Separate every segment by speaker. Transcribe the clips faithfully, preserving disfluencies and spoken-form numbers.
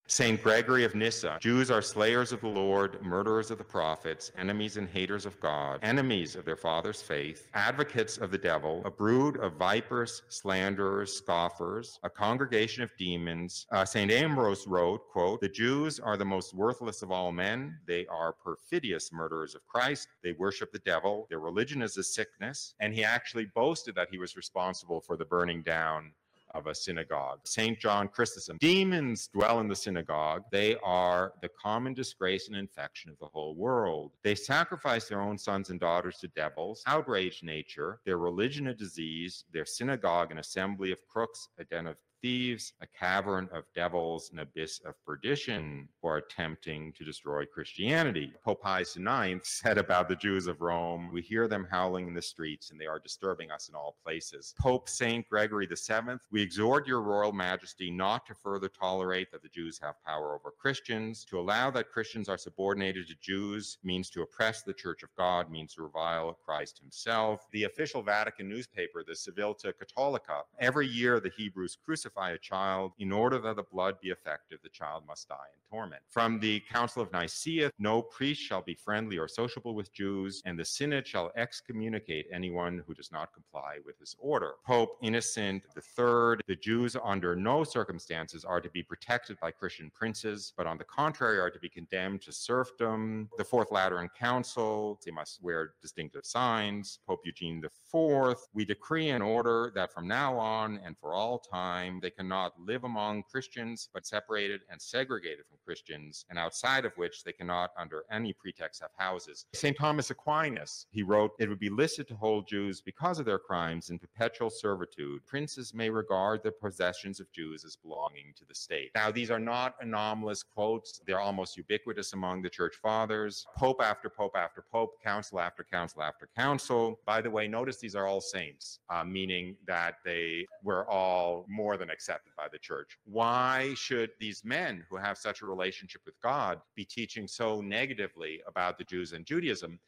Speaker 1: Saint Gregory of Nyssa, Jews are slayers of the Lord, murderers of the prophets, enemies and haters of God, enemies of their father's faith, advocates of the devil, a brood of vipers, slanderers, scoffers, a congregation of demons. Uh, Saint Ambrose wrote, quote, the Jews are the most worthless of all men. They are perfidious murderers of Christ. They worship the devil. Their religion is a sickness. And he actually boasted that he was responsible for the burning down of a synagogue. Saint John Chrysostom, demons dwell in the synagogue. They are the common disgrace and infection of the whole world. They sacrifice their own sons and daughters to devils, outrage nature, their religion a disease, their synagogue an assembly of crooks, a den of thieves, a cavern of devils, an abyss of perdition, for attempting to destroy Christianity. Pope Pius the ninth said about the Jews of Rome, we hear them howling in the streets, and they are disturbing us in all places. Pope Saint Gregory the seventh, we exhort your royal majesty not to further tolerate that the Jews have power over Christians. To allow that Christians are subordinated to Jews means to oppress the Church of God, means to revile Christ himself. The official Vatican newspaper, the Civilta Catholica, every year the Hebrews crucify a child. In order that the blood be effective, the child must die in torment. From the Council of Nicaea, no priest shall be friendly or sociable with Jews, and the synod shall excommunicate anyone who does not comply with his order. Pope Innocent the third, the Jews under no circumstances are to be protected by Christian princes, but on the contrary are to be condemned to serfdom. The Fourth Lateran Council, they must wear distinctive signs. Pope Eugene the fourth, we decree and order that from now on and for all time, they cannot live among Christians, but separated and segregated from Christians, and outside of which they cannot under any pretext have houses. Saint Thomas Aquinas, he wrote, it would be licit to hold Jews because of their crimes in perpetual servitude. Princes may regard the possessions of Jews as belonging to the state. Now, these are not anomalous quotes. They're almost ubiquitous among the church fathers. Pope after pope after pope, council after council after council. By the way, notice these are all saints, uh, meaning that they were all more than accepted by the church. Why should these men who have such a relationship with God be teaching so negatively about the Jews and Judaism?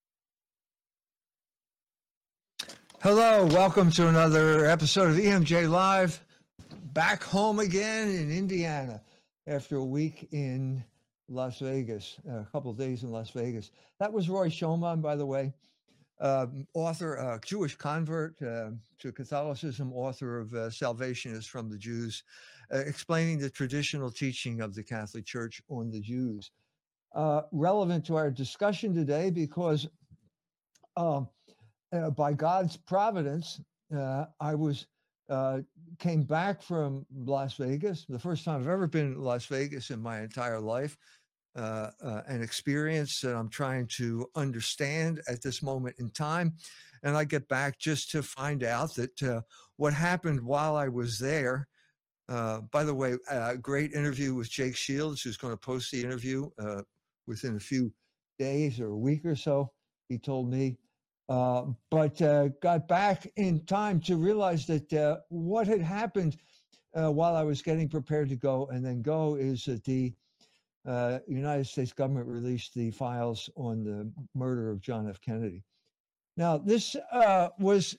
Speaker 2: Hello, welcome to another episode of E M J Live. Back home again in Indiana after a week in Las Vegas, a couple of days in Las Vegas. That was Roy Schoeman, by the way. Uh, author, uh, Jewish convert uh, to Catholicism, author of uh, Salvation is from the Jews, uh, explaining the traditional teaching of the Catholic Church on the Jews. Uh, relevant to our discussion today because uh, uh, by God's providence, uh, I was uh, came back from Las Vegas, the first time I've ever been in Las Vegas in my entire life. Uh, uh, an experience that I'm trying to understand at this moment in time. And I get back just to find out that uh, what happened while I was there, uh, by the way, a great interview with Jake Shields, who's going to post the interview uh, within a few days or a week or so, he told me. Uh, but uh, got back in time to realize that uh, what had happened uh, while I was getting prepared to go and then go is that the Uh, United States government released the files on the murder of John F. Kennedy. Now, this uh, was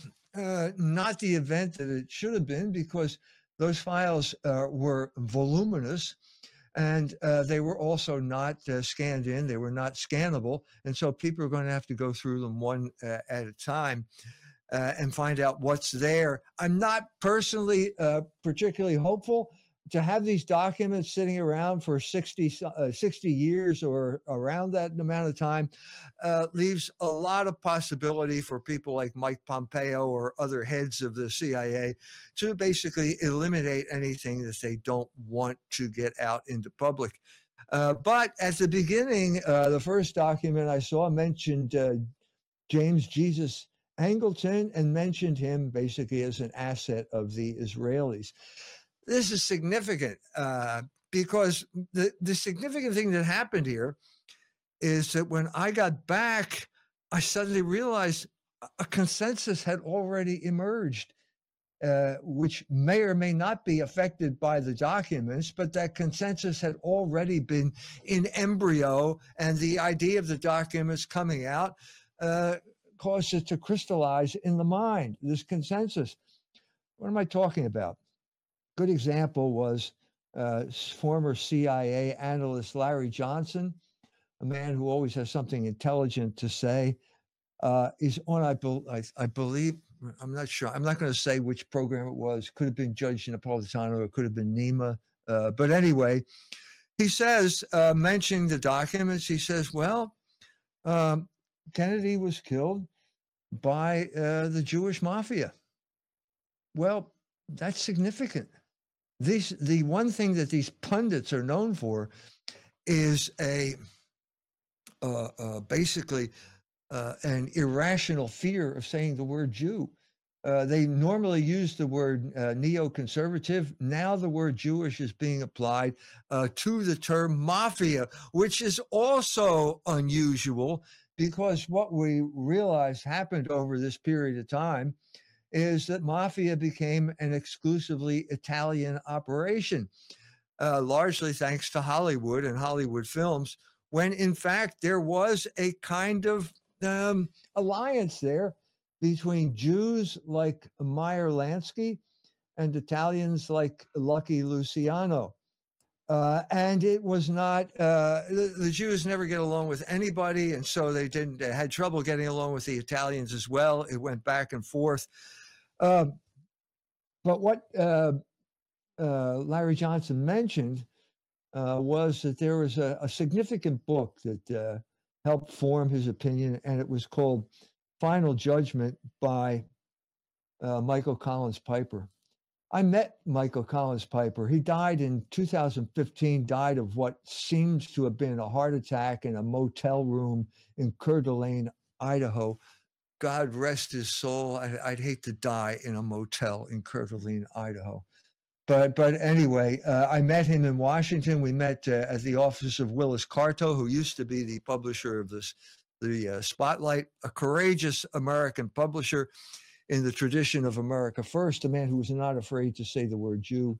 Speaker 2: uh, not the event that it should have been because those files uh, were voluminous and uh, they were also not uh, scanned in. They were not scannable. And so people are going to have to go through them one uh, at a time uh, and find out what's there. I'm not personally uh, particularly hopeful to have these documents sitting around for sixty, uh, sixty years or around that amount of time uh, leaves a lot of possibility for people like Mike Pompeo or other heads of the C I A to basically eliminate anything that they don't want to get out into public. Uh, but at the beginning, uh, the first document I saw mentioned uh, James Jesus Angleton and mentioned him basically as an asset of the Israelis. This is significant uh, because the, the significant thing that happened here is that when I got back, I suddenly realized a consensus had already emerged, uh, which may or may not be affected by the documents, but that consensus had already been in embryo, and the idea of the documents coming out uh, caused it to crystallize in the mind, this consensus. What am I talking about? Good example was uh, former C I A analyst Larry Johnson, a man who always has something intelligent to say, uh, is on, I, be, I, I believe, I'm not sure, I'm not going to say which program it was. Could have been Judge Napolitano, it could have been Nima. Uh, but anyway, he says, uh, mentioning the documents, he says, well, um, Kennedy was killed by uh, the Jewish mafia. Well, that's significant. These, the one thing that these pundits are known for is a uh, uh, basically uh, an irrational fear of saying the word Jew. Uh, they normally use the word uh, neoconservative. Now the word Jewish is being applied uh, to the term mafia, which is also unusual because what we realize happened over this period of time is that mafia became an exclusively Italian operation, uh, largely thanks to Hollywood and Hollywood films, when in fact there was a kind of um, alliance there between Jews like Meyer Lansky and Italians like Lucky Luciano. Uh, and it was not, uh, the, the Jews never get along with anybody, and so they didn't, they had trouble getting along with the Italians as well. It went back and forth. Uh, but what uh, uh, Larry Johnson mentioned uh, was that there was a, a significant book that uh, helped form his opinion, and it was called Final Judgment by uh, Michael Collins Piper. I met Michael Collins Piper. He died in two thousand fifteen, died of what seems to have been a heart attack in a motel room in Coeur d'Alene, Idaho. God rest his soul. I, I'd hate to die in a motel in Coeur d'Alene, Idaho. But but anyway, uh, I met him in Washington. We met uh, at the office of Willis Carto, who used to be the publisher of this, the uh, Spotlight, a courageous American publisher in the tradition of America First, a man who was not afraid to say the word Jew.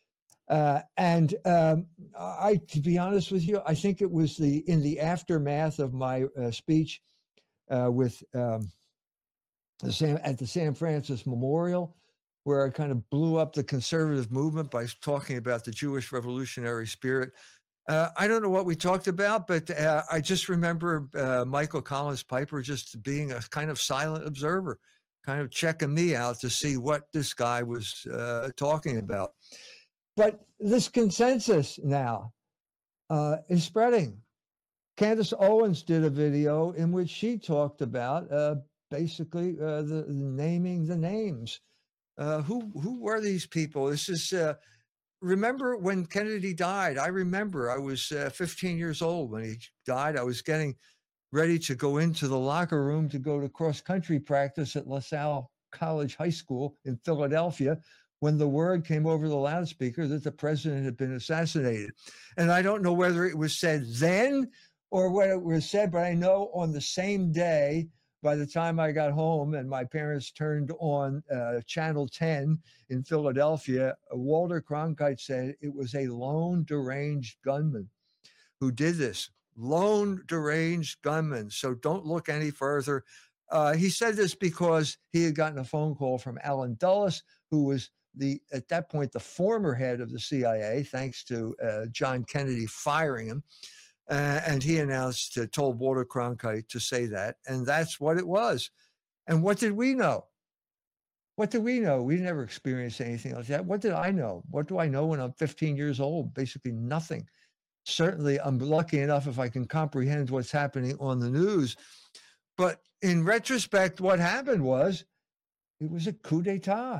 Speaker 2: Uh, and um, I, to be honest with you, I think it was the in the aftermath of my uh, speech uh, with um, the San, at the San Francisco Memorial, where I kind of blew up the conservative movement by talking about the Jewish revolutionary spirit. Uh, I don't know what we talked about, but uh, I just remember uh, Michael Collins Piper just being a kind of silent observer, kind of checking me out to see what this guy was uh, talking about. But this consensus now uh, is spreading. Candace Owens did a video in which she talked about uh, basically uh, the, the naming the names. Uh, who who were these people? This is, uh, remember when Kennedy died? I remember I was uh, fifteen years old when he died. I was getting ready to go into the locker room to go to cross-country practice at LaSalle College High School in Philadelphia when the word came over the loudspeaker that the president had been assassinated. And I don't know whether it was said then or when it was said, but I know on the same day, by the time I got home and my parents turned on uh, Channel ten in Philadelphia, Walter Cronkite said it was a lone deranged gunman who did this. Lone deranged gunman. So don't look any further. Uh, he said this because he had gotten a phone call from Alan Dulles, who was the at that point the former head of the C I A, thanks to uh, John Kennedy firing him. Uh, and he announced, uh, told Walter Cronkite to say that. And that's what it was. And what did we know? What did we know? We never experienced anything like that. What did I know? What do I know when I'm fifteen years old? Basically nothing. Certainly, I'm lucky enough if I can comprehend what's happening on the news. But in retrospect, what happened was it was a coup d'etat.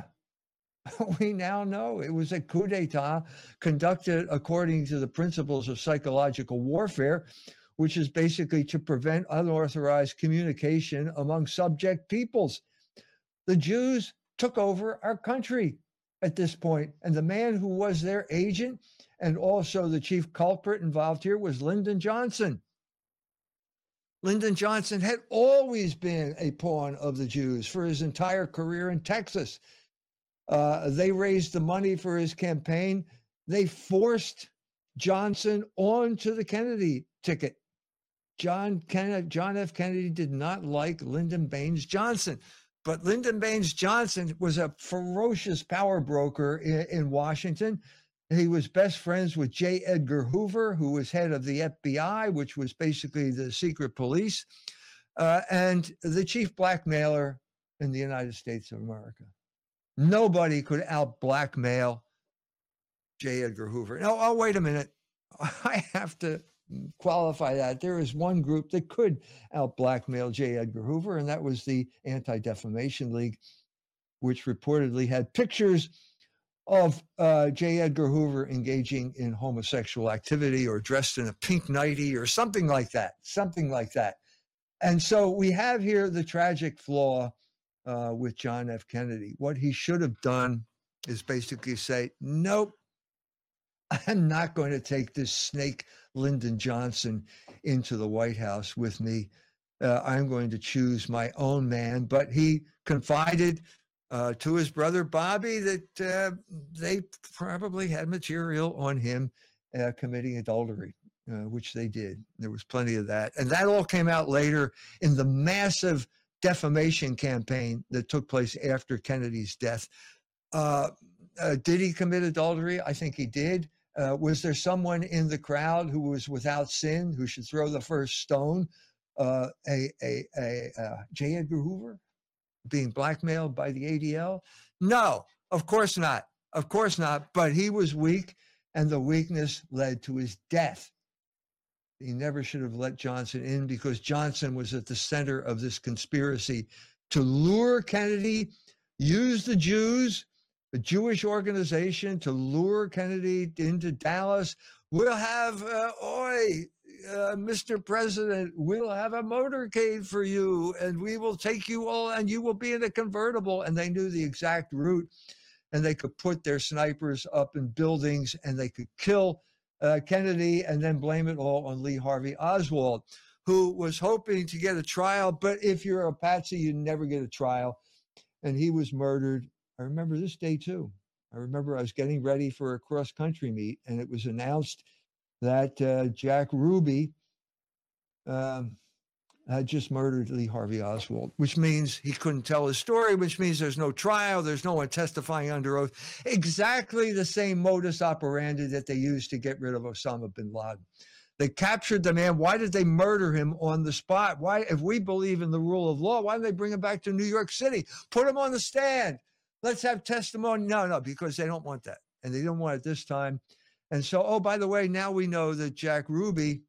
Speaker 2: We now know it was a coup d'etat conducted according to the principles of psychological warfare, which is basically to prevent unauthorized communication among subject peoples. The Jews took over our country at this point, and the man who was their agent and also the chief culprit involved here was Lyndon Johnson. Lyndon Johnson had always been a pawn of the Jews for his entire career in Texas. Uh, they raised the money for his campaign. They forced Johnson onto the Kennedy ticket. John Kennedy, John F. Kennedy did not like Lyndon Baines Johnson, but Lyndon Baines Johnson was a ferocious power broker in, in Washington. He was best friends with J. Edgar Hoover, who was head of the F B I, which was basically the secret police, uh, and the chief blackmailer in the United States of America. Nobody could out blackmail J. Edgar Hoover. No, oh, wait a minute. I have to qualify that. There is one group that could out blackmail J. Edgar Hoover, and that was the Anti-Defamation League, which reportedly had pictures of uh, J. Edgar Hoover engaging in homosexual activity or dressed in a pink nightie or something like that, something like that. And so we have here the tragic flaw uh, with John F. Kennedy. What he should have done is basically say, nope, I'm not going to take this snake, Lyndon Johnson, into the White House with me. Uh, I'm going to choose my own man. But he confided uh, to his brother Bobby that uh, they probably had material on him uh, committing adultery, uh, which they did. There was plenty of that. And that all came out later in the massive defamation campaign that took place after Kennedy's death. Uh, uh, did he commit adultery? I think he did. Uh, was there someone in the crowd who was without sin, who should throw the first stone? Uh, a a, a uh, J. Edgar Hoover being blackmailed by the A D L? No, of course not. Of course not. But he was weak, and the weakness led to his death. He never should have let Johnson in because Johnson was at the center of this conspiracy to lure Kennedy, use the Jews, a Jewish organization, to lure Kennedy into Dallas. We'll have, uh, oi, uh, Mister President, we'll have a motorcade for you, and we will take you all, and you will be in a convertible. And they knew the exact route, and they could put their snipers up in buildings, and they could kill uh, Kennedy and then blame it all on Lee Harvey Oswald, who was hoping to get a trial. But if you're a patsy, you never get a trial. And he was murdered. I remember this day too. I remember I was getting ready for a cross-country meet, and it was announced that uh, Jack Ruby um, had just murdered Lee Harvey Oswald, which means he couldn't tell his story, which means there's no trial, there's no one testifying under oath. Exactly the same modus operandi that they used to get rid of Osama bin Laden. They captured the man. Why did they murder him on the spot? Why, if we believe in the rule of law, why did they bring him back to New York City? Put him on the stand. Let's have testimony. No, no, because they don't want that. And they don't want it this time. And so, oh, by the way, now we know that Jack Ruby,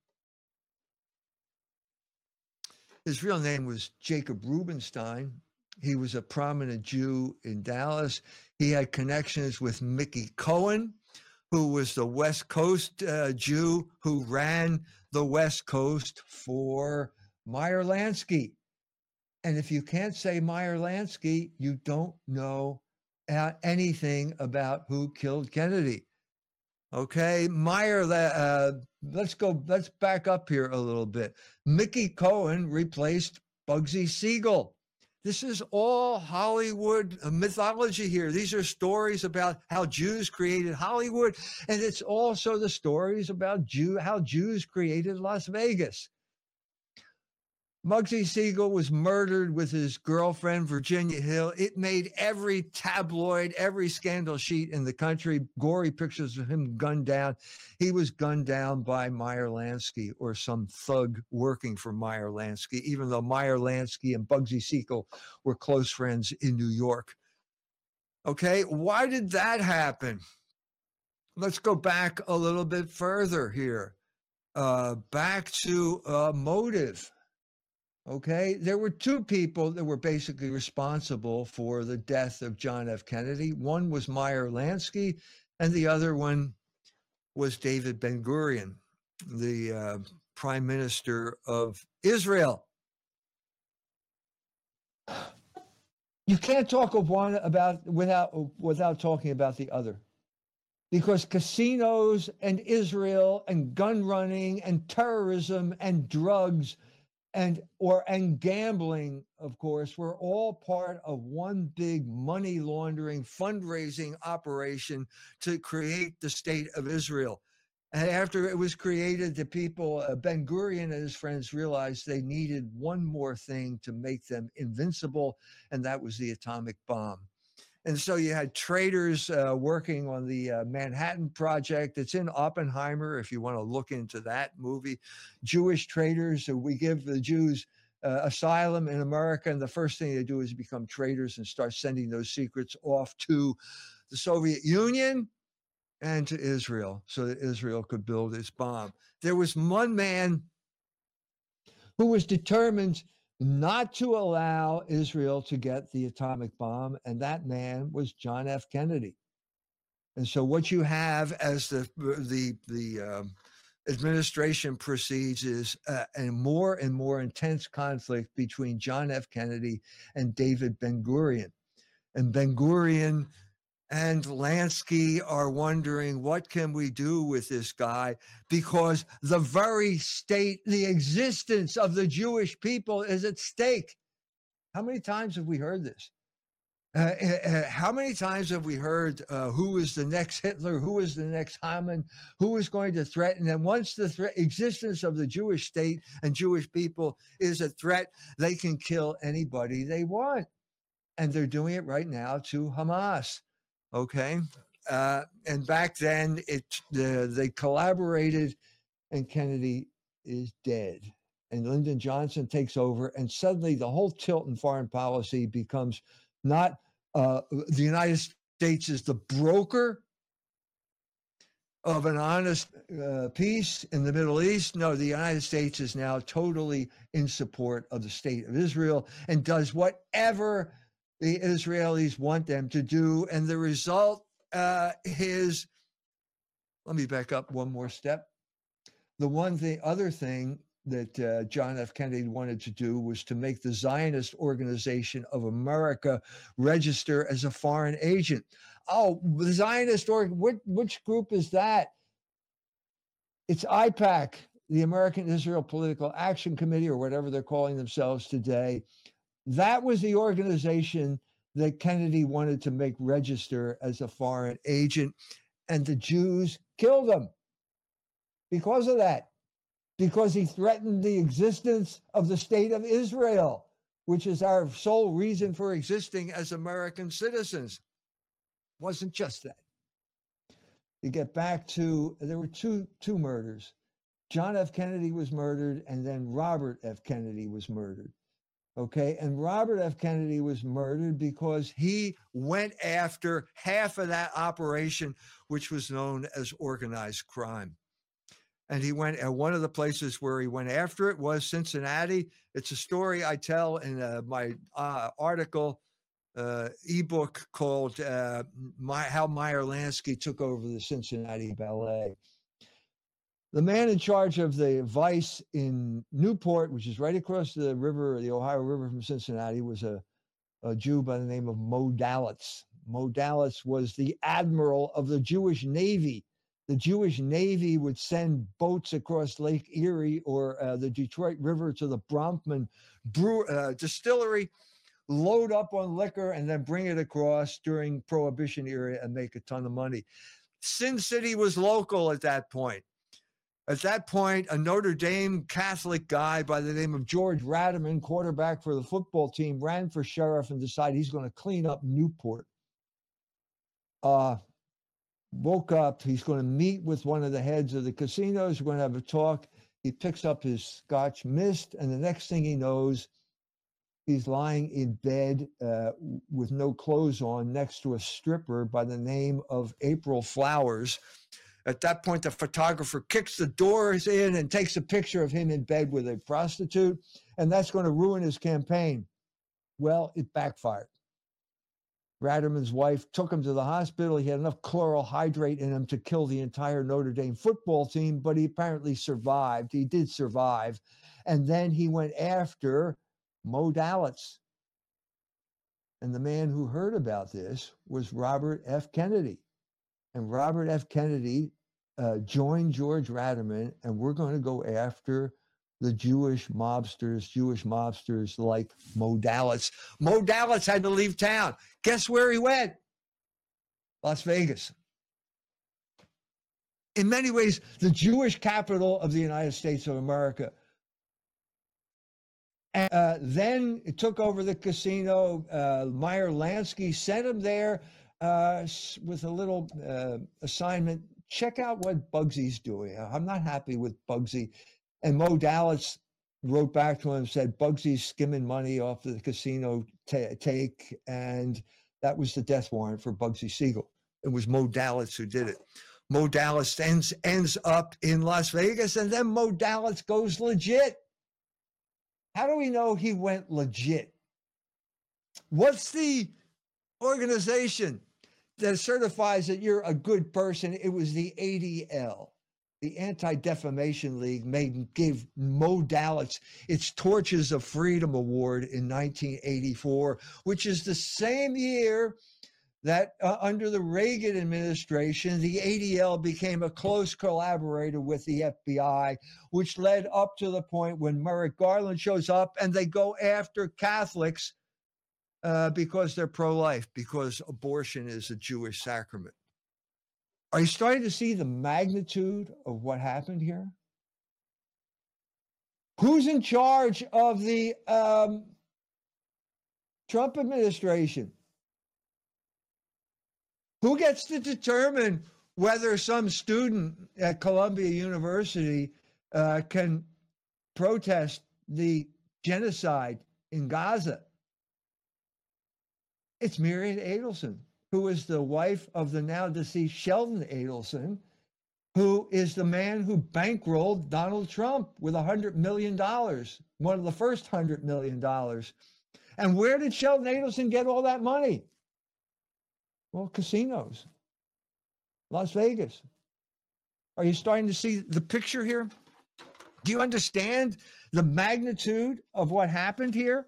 Speaker 2: his real name was Jacob Rubenstein. He was a prominent Jew in Dallas. He had connections with Mickey Cohen, who was the West Coast uh, Jew who ran the West Coast for Meyer Lansky. And if you can't say Meyer Lansky, you don't know uh, anything about who killed Kennedy. Okay, Meyer, uh, let's go, let's back up here a little bit. Mickey Cohen replaced Bugsy Siegel. This is all Hollywood mythology here. These are stories about how Jews created Hollywood, and it's also the stories about Jew, how Jews created Las Vegas. Bugsy Siegel was murdered with his girlfriend, Virginia Hill. It made every tabloid, every scandal sheet in the country. Gory pictures of him gunned down. He was gunned down by Meyer Lansky or some thug working for Meyer Lansky, even though Meyer Lansky and Bugsy Siegel were close friends in New York. Okay, why did that happen? Let's go back a little bit further here. Uh, back to uh, motive. Okay, there were two people that were basically responsible for the death of John F. Kennedy. One was Meyer Lansky, and the other one was David Ben-Gurion, the uh, prime minister of Israel. You can't talk of one about without without talking about the other, because casinos and Israel and gun running and terrorism and drugs and or and gambling, of course, were all part of one big money laundering fundraising operation to create the state of Israel. And after it was created, the people, uh, Ben-Gurion and his friends realized they needed one more thing to make them invincible, and that was the atomic bomb. And so you had traitors uh, working on the uh, Manhattan Project. It's in Oppenheimer, if you want to look into that movie. Jewish traitors. So we give the Jews uh, asylum in America, and the first thing they do is become traitors and start sending those secrets off to the Soviet Union and to Israel so that Israel could build its bomb. There was one man who was determined not to allow Israel to get the atomic bomb, and that man was John F. Kennedy. And so what you have as the the the um, administration proceeds is uh, a more and more intense conflict between John F. Kennedy and David Ben-Gurion. And Ben-Gurion and Lansky are wondering, what can we do with this guy? Because the very state, the existence of the Jewish people is at stake. How many times have we heard this? Uh, uh, how many times have we heard uh, who is the next Hitler, who is the next Haman, who is going to threaten? And once the threat, existence of the Jewish state and Jewish people is a threat, they can kill anybody they want. And they're doing it right now to Hamas. Okay. Uh, and back then, it the, they collaborated, and Kennedy is dead. And Lyndon Johnson takes over, and suddenly the whole tilt in foreign policy becomes not uh, the United States is the broker of an honest uh, peace in the Middle East. No, the United States is now totally in support of the state of Israel and does whatever the Israelis want them to do. And the result uh, is, let me back up one more step. The one thing, other thing that uh, John F. Kennedy wanted to do was to make the Zionist Organization of America register as a foreign agent. Oh, the Zionist org, which, which group is that? It's I PAC, the American Israel Political Action Committee, or whatever they're calling themselves today. That was the organization that Kennedy wanted to make register as a foreign agent, and the Jews killed him because of that, because he threatened the existence of the state of Israel, which is our sole reason for existing as American citizens. It wasn't just that. You get back to, there were two, two murders. John F. Kennedy was murdered, and then Robert F. Kennedy was murdered. Okay, and Robert F. Kennedy was murdered because he went after half of that operation, which was known as organized crime. And he went, and one of the places where he went after it was Cincinnati. It's a story I tell in uh, my uh, article, uh, ebook called uh, my, How Meyer Lansky Took Over the Cincinnati Ballet. The man in charge of the Vice in Newport, which is right across the river, the Ohio River from Cincinnati, was a, a Jew by the name of Mo Dalitz. Mo Dalitz was the admiral of the Jewish Navy. The Jewish Navy would send boats across Lake Erie or uh, the Detroit River to the Bronfman brew, uh, distillery, load up on liquor, and then bring it across during Prohibition era and make a ton of money. Sin City was local at that point. At that point, a Notre Dame Catholic guy by the name of George Radiman, quarterback for the football team, ran for sheriff and decided he's going to clean up Newport. Uh, woke up, he's going to meet with one of the heads of the casinos, we're going to have a talk. He picks up his Scotch Mist, and the next thing he knows, he's lying in bed uh, with no clothes on next to a stripper by the name of April Flowers. At that point, the photographer kicks the doors in and takes a picture of him in bed with a prostitute, and that's going to ruin his campaign. Well, it backfired. Radiman's wife took him to the hospital. He had enough chloral hydrate in him to kill the entire Notre Dame football team, but he apparently survived. He did survive. And then he went after Mo Dalitz. And the man who heard about this was Robert F. Kennedy. And Robert F. Kennedy uh, joined George Radiman, and we're going to go after the Jewish mobsters, Jewish mobsters like Mo Dalitz. Mo Dalitz had to leave town. Guess where he went? Las Vegas. In many ways, the Jewish capital of the United States of America. And uh, then it took over the casino. Uh, Meyer Lansky sent him there uh, with a little uh, assignment. Check out what Bugsy's doing. I'm not happy with Bugsy. And Mo Dallas wrote back to him and said, Bugsy's skimming money off the casino t- take. And that was the death warrant for Bugsy Siegel. It was Mo Dallas who did it. Mo Dallas ends, ends up in Las Vegas, and then Mo Dallas goes legit. How do we know he went legit? What's the organization that certifies that you're a good person? It was the A D L, the Anti-Defamation League, made gave Mo Dallas its Torches of Freedom Award in nineteen eighty-four, which is the same year that uh, under the Reagan administration, the A D L became a close collaborator with the F B I, which led up to the point when Merrick Garland shows up and they go after Catholics uh, because they're pro-life, because abortion is a Jewish sacrament. Are you starting to see the magnitude of what happened here? Who's in charge of the um, Trump administration? Who gets to determine whether some student at Columbia University uh, can protest the genocide in Gaza? It's Miriam Adelson, who is the wife of the now deceased Sheldon Adelson, who is the man who bankrolled Donald Trump with one hundred million dollars, one of the first one hundred million dollars. And where did Sheldon Adelson get all that money? Well, casinos, Las Vegas. Are you starting to see the picture here? Do you understand the magnitude of what happened here?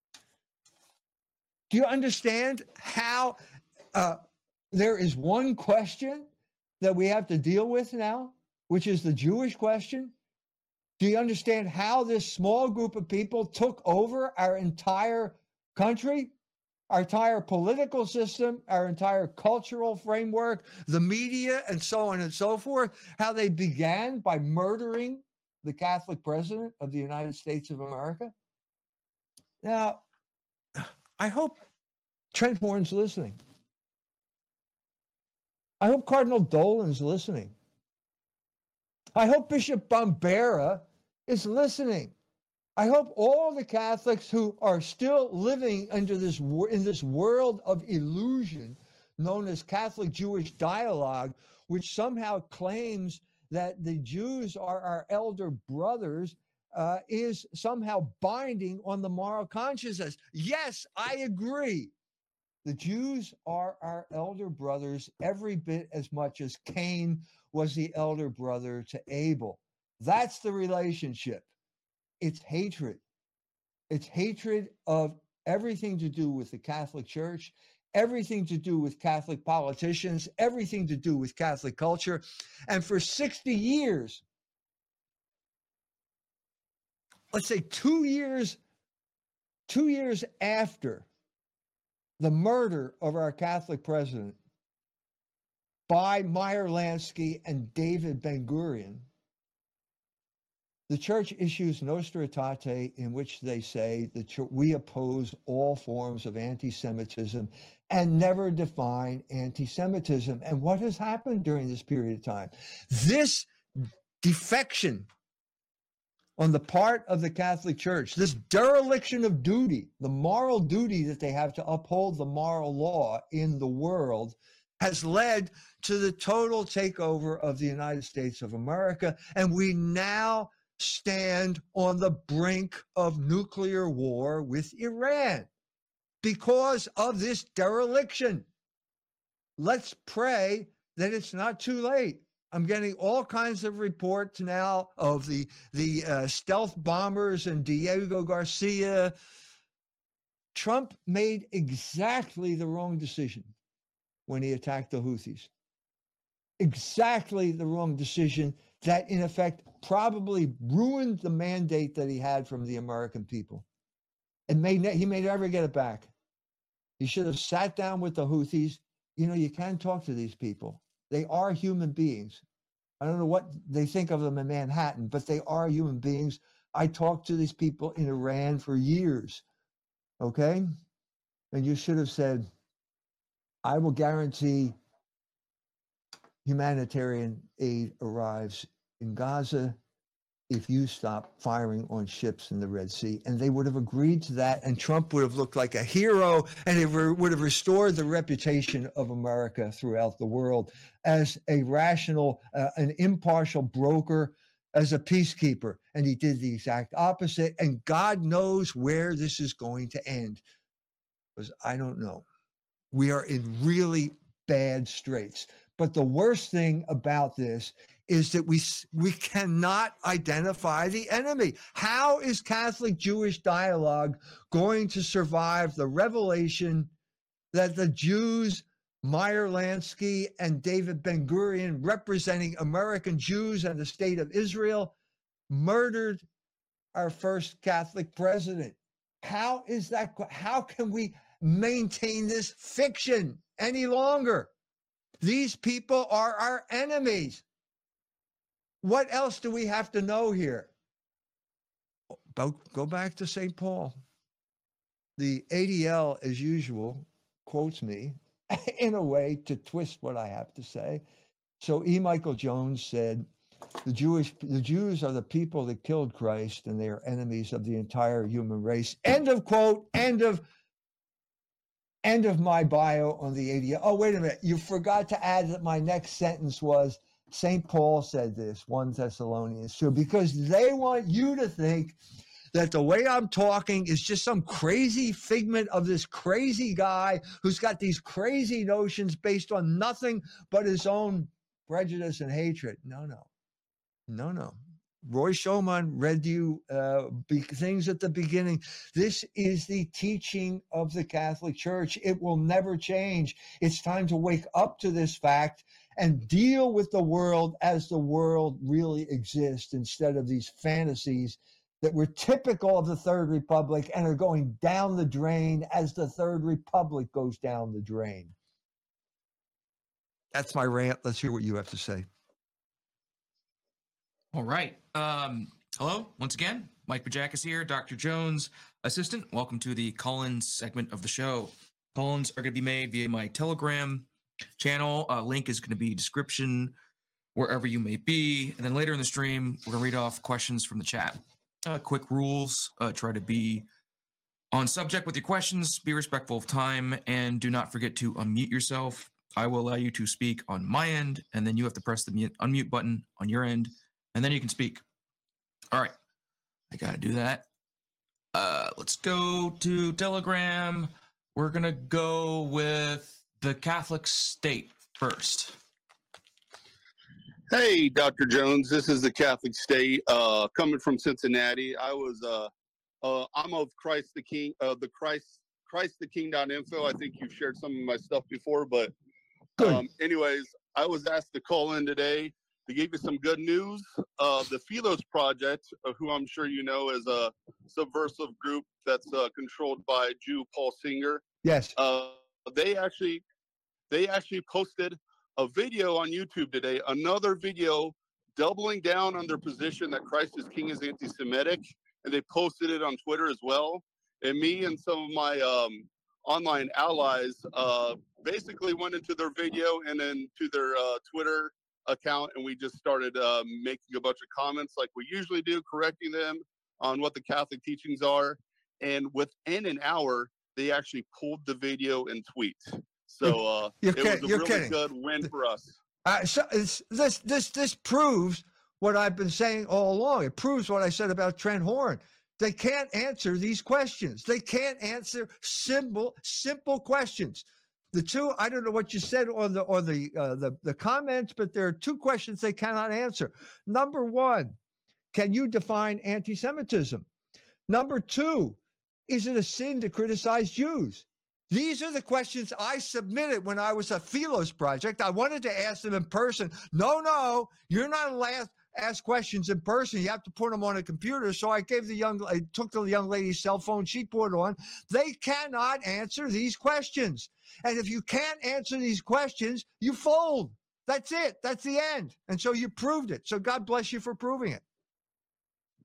Speaker 2: Do you understand how uh, there is one question that we have to deal with now, which is the Jewish question? Do you understand how this small group of people took over our entire country? Our entire political system, our entire cultural framework, the media, and so on and so forth, how they began by murdering the Catholic president of the United States of America. Now, I hope Trent Horn's listening. I hope Cardinal Dolan's listening. I hope Bishop Bombera is listening. I hope all the Catholics who are still living under this in this world of illusion known as Catholic Jewish dialogue, which somehow claims that the Jews are our elder brothers, uh, is somehow binding on the moral consciousness. Yes, I agree. The Jews are our elder brothers every bit as much as Cain was the elder brother to Abel. That's the relationship. It's hatred. It's hatred of everything to do with the Catholic Church, everything to do with Catholic politicians, everything to do with Catholic culture. And for sixty years, let's say two years, two years after the murder of our Catholic president by Meyer Lansky and David Ben-Gurion, the church issues Nostra Aetate, in which they say that we oppose all forms of anti-Semitism and never define anti-Semitism. And what has happened during this period of time? This defection on the part of the Catholic Church, this dereliction of duty, the moral duty that they have to uphold the moral law in the world, has led to the total takeover of the United States of America. And we now stand on the brink of nuclear war with Iran because of this dereliction. Let's pray that it's not too late. I'm getting all kinds of reports now of the, the uh, stealth bombers and Diego Garcia. Trump made exactly the wrong decision when he attacked the Houthis. Exactly the wrong decision that, in effect, probably ruined the mandate that he had from the American people. And may ne- he may never get it back. He should have sat down with the Houthis. You know, you can talk to these people. They are human beings. I don't know what they think of them in Manhattan, but they are human beings I talked to these people in Iran for years, okay? And you should have said, I will guarantee humanitarian aid arrives in Gaza if you stop firing on ships in the Red Sea. And they would have agreed to that, and Trump would have looked like a hero, and it re- would have restored the reputation of America throughout the world as a rational, uh, an impartial broker, as a peacekeeper. And he did the exact opposite. And God knows where this is going to end, because I don't know. We are in really bad straits. But the worst thing about this is that we we cannot identify the enemy. How is Catholic-Jewish dialogue going to survive the revelation that the Jews, Meyer Lansky and David Ben-Gurion, representing American Jews and the state of Israel, murdered our first Catholic president? How is that? How can we maintain this fiction any longer? These people are our enemies. What else do we have to know here? Go back to Saint Paul. The A D L, as usual, quotes me in a way to twist what I have to say. So E. Michael Jones said, the Jewish, the Jews are the people that killed Christ, and they are enemies of the entire human race. End of quote, end of End of my bio on the A D L. Oh, wait a minute. You forgot to add that my next sentence was Saint Paul said this, First Thessalonians two, because they want you to think that the way I'm talking is just some crazy figment of this crazy guy who's got these crazy notions based on nothing but his own prejudice and hatred. No, no, no, no. Roy Schoeman read you uh, be- things at the beginning. This is the teaching of the Catholic Church. It will never change. It's time to wake up to this fact and deal with the world as the world really exists, instead of these fantasies that were typical of the Third Republic and are going down the drain as the Third Republic goes down the drain. That's my rant. Let's hear what you have to say.
Speaker 3: All right. Um, hello, once again. Mike Bajakis here, Doctor Jones' assistant. Welcome to the call-in segment of the show. Call-ins are going to be made via my Telegram channel. Uh, link is going to be description wherever you may be. And then later in the stream, we're going to read off questions from the chat. Uh, quick rules. Uh, try to be on subject with your questions. Be respectful of time. And do not forget to unmute yourself. I will allow you to speak on my end, and then you have to press the mute, unmute button on your end, and then you can speak. All right. I got to do that. Uh, let's go to Telegram. We're going to go with the Catholic State first.
Speaker 4: Hey, Doctor Jones. This is the Catholic State uh, coming from Cincinnati. I was, uh, uh, I'm of Christ the King, uh, the Christ, Christ the King.info. I think you've shared some of my stuff before, but um, anyways, I was asked to call in today to give you some good news. Uh, the Philos Project, uh, who I'm sure you know is a subversive group that's uh, controlled by Jew Paul Singer.
Speaker 2: Yes.
Speaker 4: Uh, they actually, they actually posted a video on YouTube today, another video doubling down on their position that Christ is King is anti-Semitic, and they posted it on Twitter as well. And me and some of my um, online allies uh, basically went into their video and then to their uh, Twitter account, and we just started uh, making a bunch of comments like we usually do, correcting them on what the Catholic teachings are. And within an hour, they actually pulled the video and tweet. So uh, it was a really kidding. good win for us.
Speaker 2: Uh, so it's, this this this proves what I've been saying all along. It proves what I said about Trent Horn. They can't answer these questions. They can't answer simple simple questions. The two, I don't know what you said on the on the uh, the the comments, but there are two questions they cannot answer. Number one, can you define anti-Semitism? Number two, is it a sin to criticize Jews? These are the questions I submitted when I was a Philos Project. I wanted to ask them in person. No, no, you're not allowed to ask questions in person. You have to put them on a computer. So I gave the young, I took the young lady's cell phone. She put it on. They cannot answer these questions. And if you can't answer these questions, you fold. That's it. That's the end. And so you proved it. So God bless you for proving it.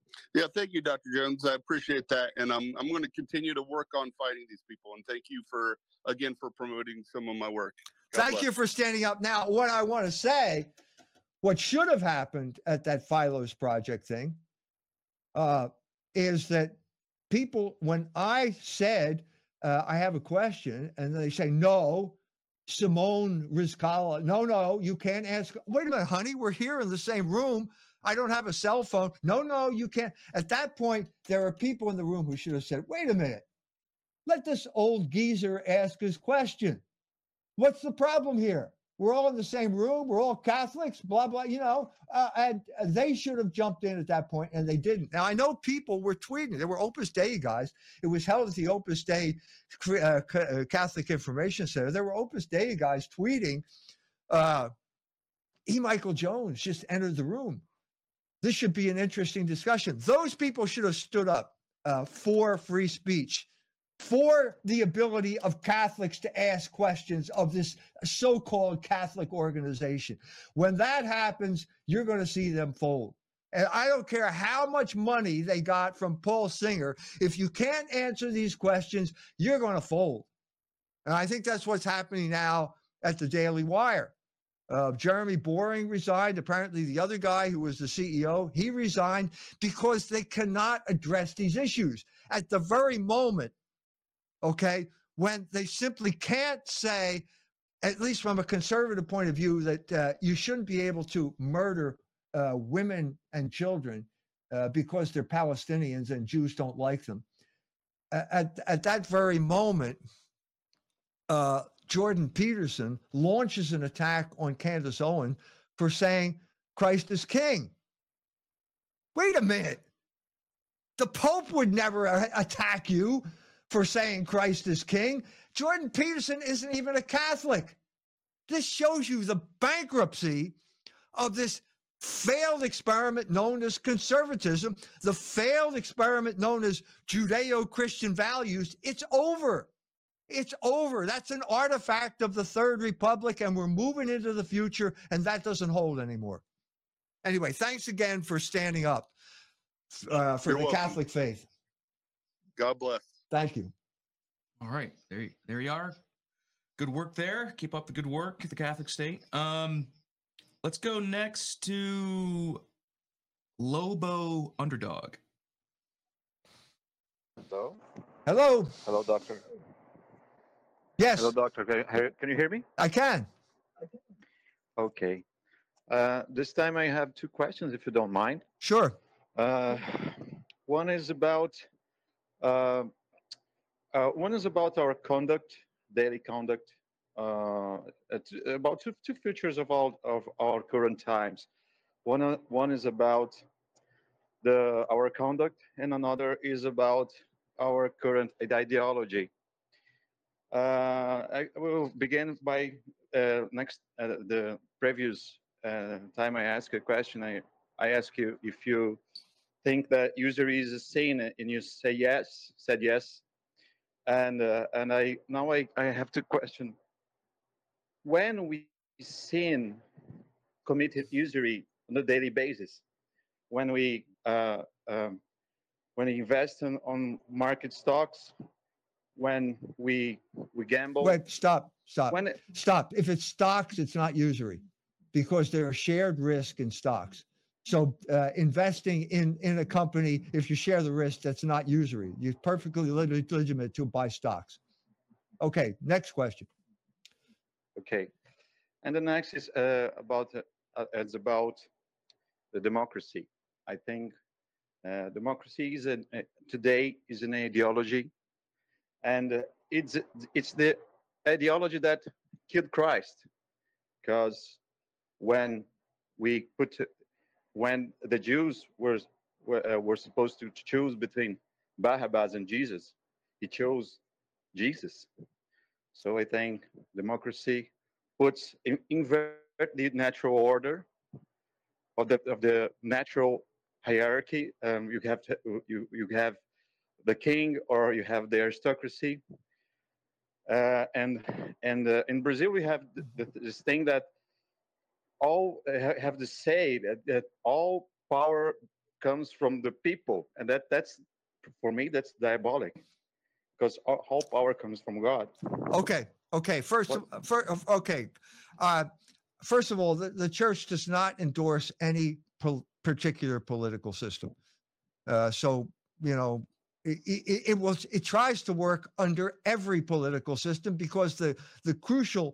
Speaker 4: Yeah, thank you, Doctor Jones. I appreciate that, and I'm I'm going to continue to work on fighting these people. And thank you for again for promoting some of my work. God
Speaker 2: Thank
Speaker 4: bless.
Speaker 2: you for standing up. Now, what I want to say, what should have happened at that Philos Project thing, uh, is that people, when I said uh, I have a question, and they say no, Simone Rizkala, no, no, you can't ask. Wait a minute, honey, we're here in the same room. I don't have a cell phone. No, no, you can't. At that point, there are people in the room who should have said, wait a minute, let this old geezer ask his question. What's the problem here? We're all in the same room. We're all Catholics, blah, blah, you know, uh, and they should have jumped in at that point, and they didn't. Now, I know people were tweeting. There were Opus Dei guys. It was held at the Opus Dei uh, Catholic Information Center. There were Opus Dei guys tweeting, uh, E. Michael Jones just entered the room. This should be an interesting discussion. Those people should have stood up uh, for free speech, for the ability of Catholics to ask questions of this so-called Catholic organization. When that happens, you're going to see them fold. And I don't care how much money they got from Paul Singer. If you can't answer these questions, you're going to fold. And I think that's what's happening now at the Daily Wire. Uh, Jeremy Boring resigned. Apparently, the other guy who was the C E O, he resigned because they cannot address these issues at the very moment, okay, when they simply can't say, at least from a conservative point of view, that uh, you shouldn't be able to murder uh, women and children uh, because they're Palestinians and Jews don't like them. At, at that very moment, uh, Jordan Peterson launches an attack on Candace Owen for saying Christ is king. Wait a minute. The Pope would never attack you for saying Christ is king. Jordan Peterson isn't even a Catholic. This shows you the bankruptcy of this failed experiment known as conservatism, the failed experiment known as Judeo-Christian values. It's over. It's over. That's an artifact of the Third Republic, and we're moving into the future, and that doesn't hold anymore. Anyway, thanks again for standing up uh, for
Speaker 4: You're
Speaker 2: the
Speaker 4: welcome.
Speaker 2: Catholic faith.
Speaker 4: God bless.
Speaker 2: Thank you.
Speaker 3: All right, there, you- there you are. Good work there. Keep up the good work, the Catholic state. Um, let's go next to Lobo Underdog.
Speaker 5: Hello?
Speaker 2: Hello.
Speaker 5: Hello, doctor.
Speaker 2: Yes,
Speaker 5: Hello, doctor. Can you, can you hear me?
Speaker 2: I can.
Speaker 5: Okay. Uh, this time I have two questions, if you don't mind.
Speaker 2: Sure.
Speaker 5: Uh, one is about uh, uh, one is about our conduct, daily conduct, uh, it's about two, two features of all of our current times. One uh, one is about the our conduct, and another is about our current ideology. Uh, I will begin by uh, next uh, the previous uh, time I asked a question. I I ask you if you think that usury is a sin, and you say yes, said yes, and uh, and I now I, I have to question when we sin, committed usury on a daily basis, when we uh, um, when we invest in, on market stocks, when we we gamble.
Speaker 2: Wait, stop, stop,
Speaker 5: When it,
Speaker 2: stop. If it's stocks, it's not usury because there are shared risk in stocks. So uh, investing in, in a company, if you share the risk, that's not usury. You're perfectly leg- legitimate to buy stocks. Okay, next question.
Speaker 5: okay, and the next is uh, about uh, it's about the democracy. I think uh, democracy is a, uh, today is an ideology, and uh, it's it's the ideology that killed Christ, because when we put when the Jews were were, uh, were supposed to choose between Barabbas and Jesus, he chose Jesus. So I think democracy puts in, invert the natural order of the of the natural hierarchy. Um, you have to, you you have the king, or you have the aristocracy. Uh, and and uh, in Brazil we have th- th- this thing that all uh, have to say that, that all power comes from the people, and that that's for me that's diabolic, because all, all power comes from God.
Speaker 2: Okay. Okay. First,
Speaker 5: What?
Speaker 2: of, fir- of- okay. Uh, first of all, the, the church does not endorse any pol- particular political system. Uh, so, you know, it, it, it will, it tries to work under every political system, because the, the crucial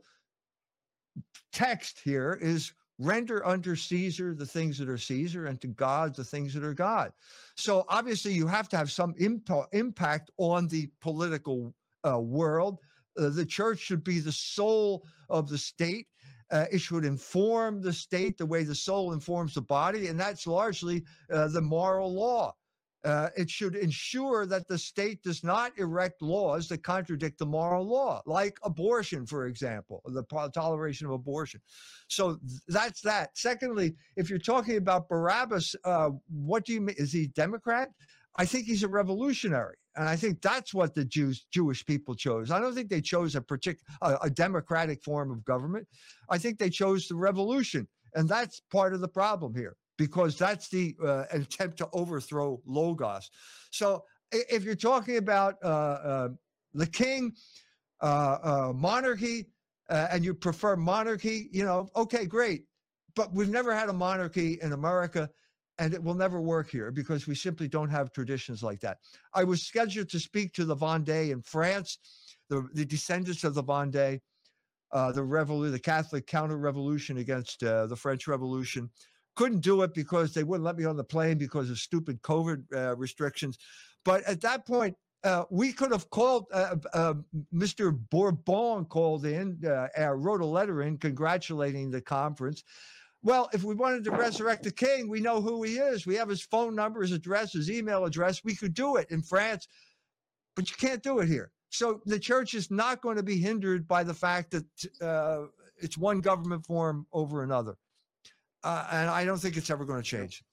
Speaker 2: text here is render unto Caesar the things that are Caesar, and to God the things that are God. So obviously you have to have some imp- impact on the political uh, world. Uh, the church should be the soul of the state. Uh, it should inform the state the way the soul informs the body, and that's largely uh, the moral law. Uh, it should ensure that the state does not erect laws that contradict the moral law, like abortion, for example, the po- toleration of abortion. So th- that's that. Secondly, if you're talking about Barabbas, uh, what do you mean? Is he Democrat? I think he's a revolutionary, and I think that's what the Jews, Jewish people chose. I don't think they chose a particular a, a democratic form of government. I think they chose the revolution, and that's part of the problem here, because that's the uh, attempt to overthrow Logos. So i- if you're talking about uh, uh, the king, uh, uh, monarchy, uh, and you prefer monarchy, you know, okay, great. But we've never had a monarchy in America, and it will never work here because we simply don't have traditions like that. I was scheduled to speak to the Vendée in France, the, the descendants of the Vendée, uh, the revolu- the Catholic counter-revolution against uh, the French Revolution. Couldn't do it because they wouldn't let me on the plane because of stupid COVID uh, restrictions. But at that point, uh, we could have called, uh, uh, Mister Bourbon called in, uh, uh, wrote a letter in congratulating the conference. Well, if we wanted to resurrect the king, we know who he is. We have his phone number, his address, his email address. We could do it in France, but you can't do it here. So the church is not going to be hindered by the fact that uh, it's one government form over another. Uh, and I don't think it's ever going to change.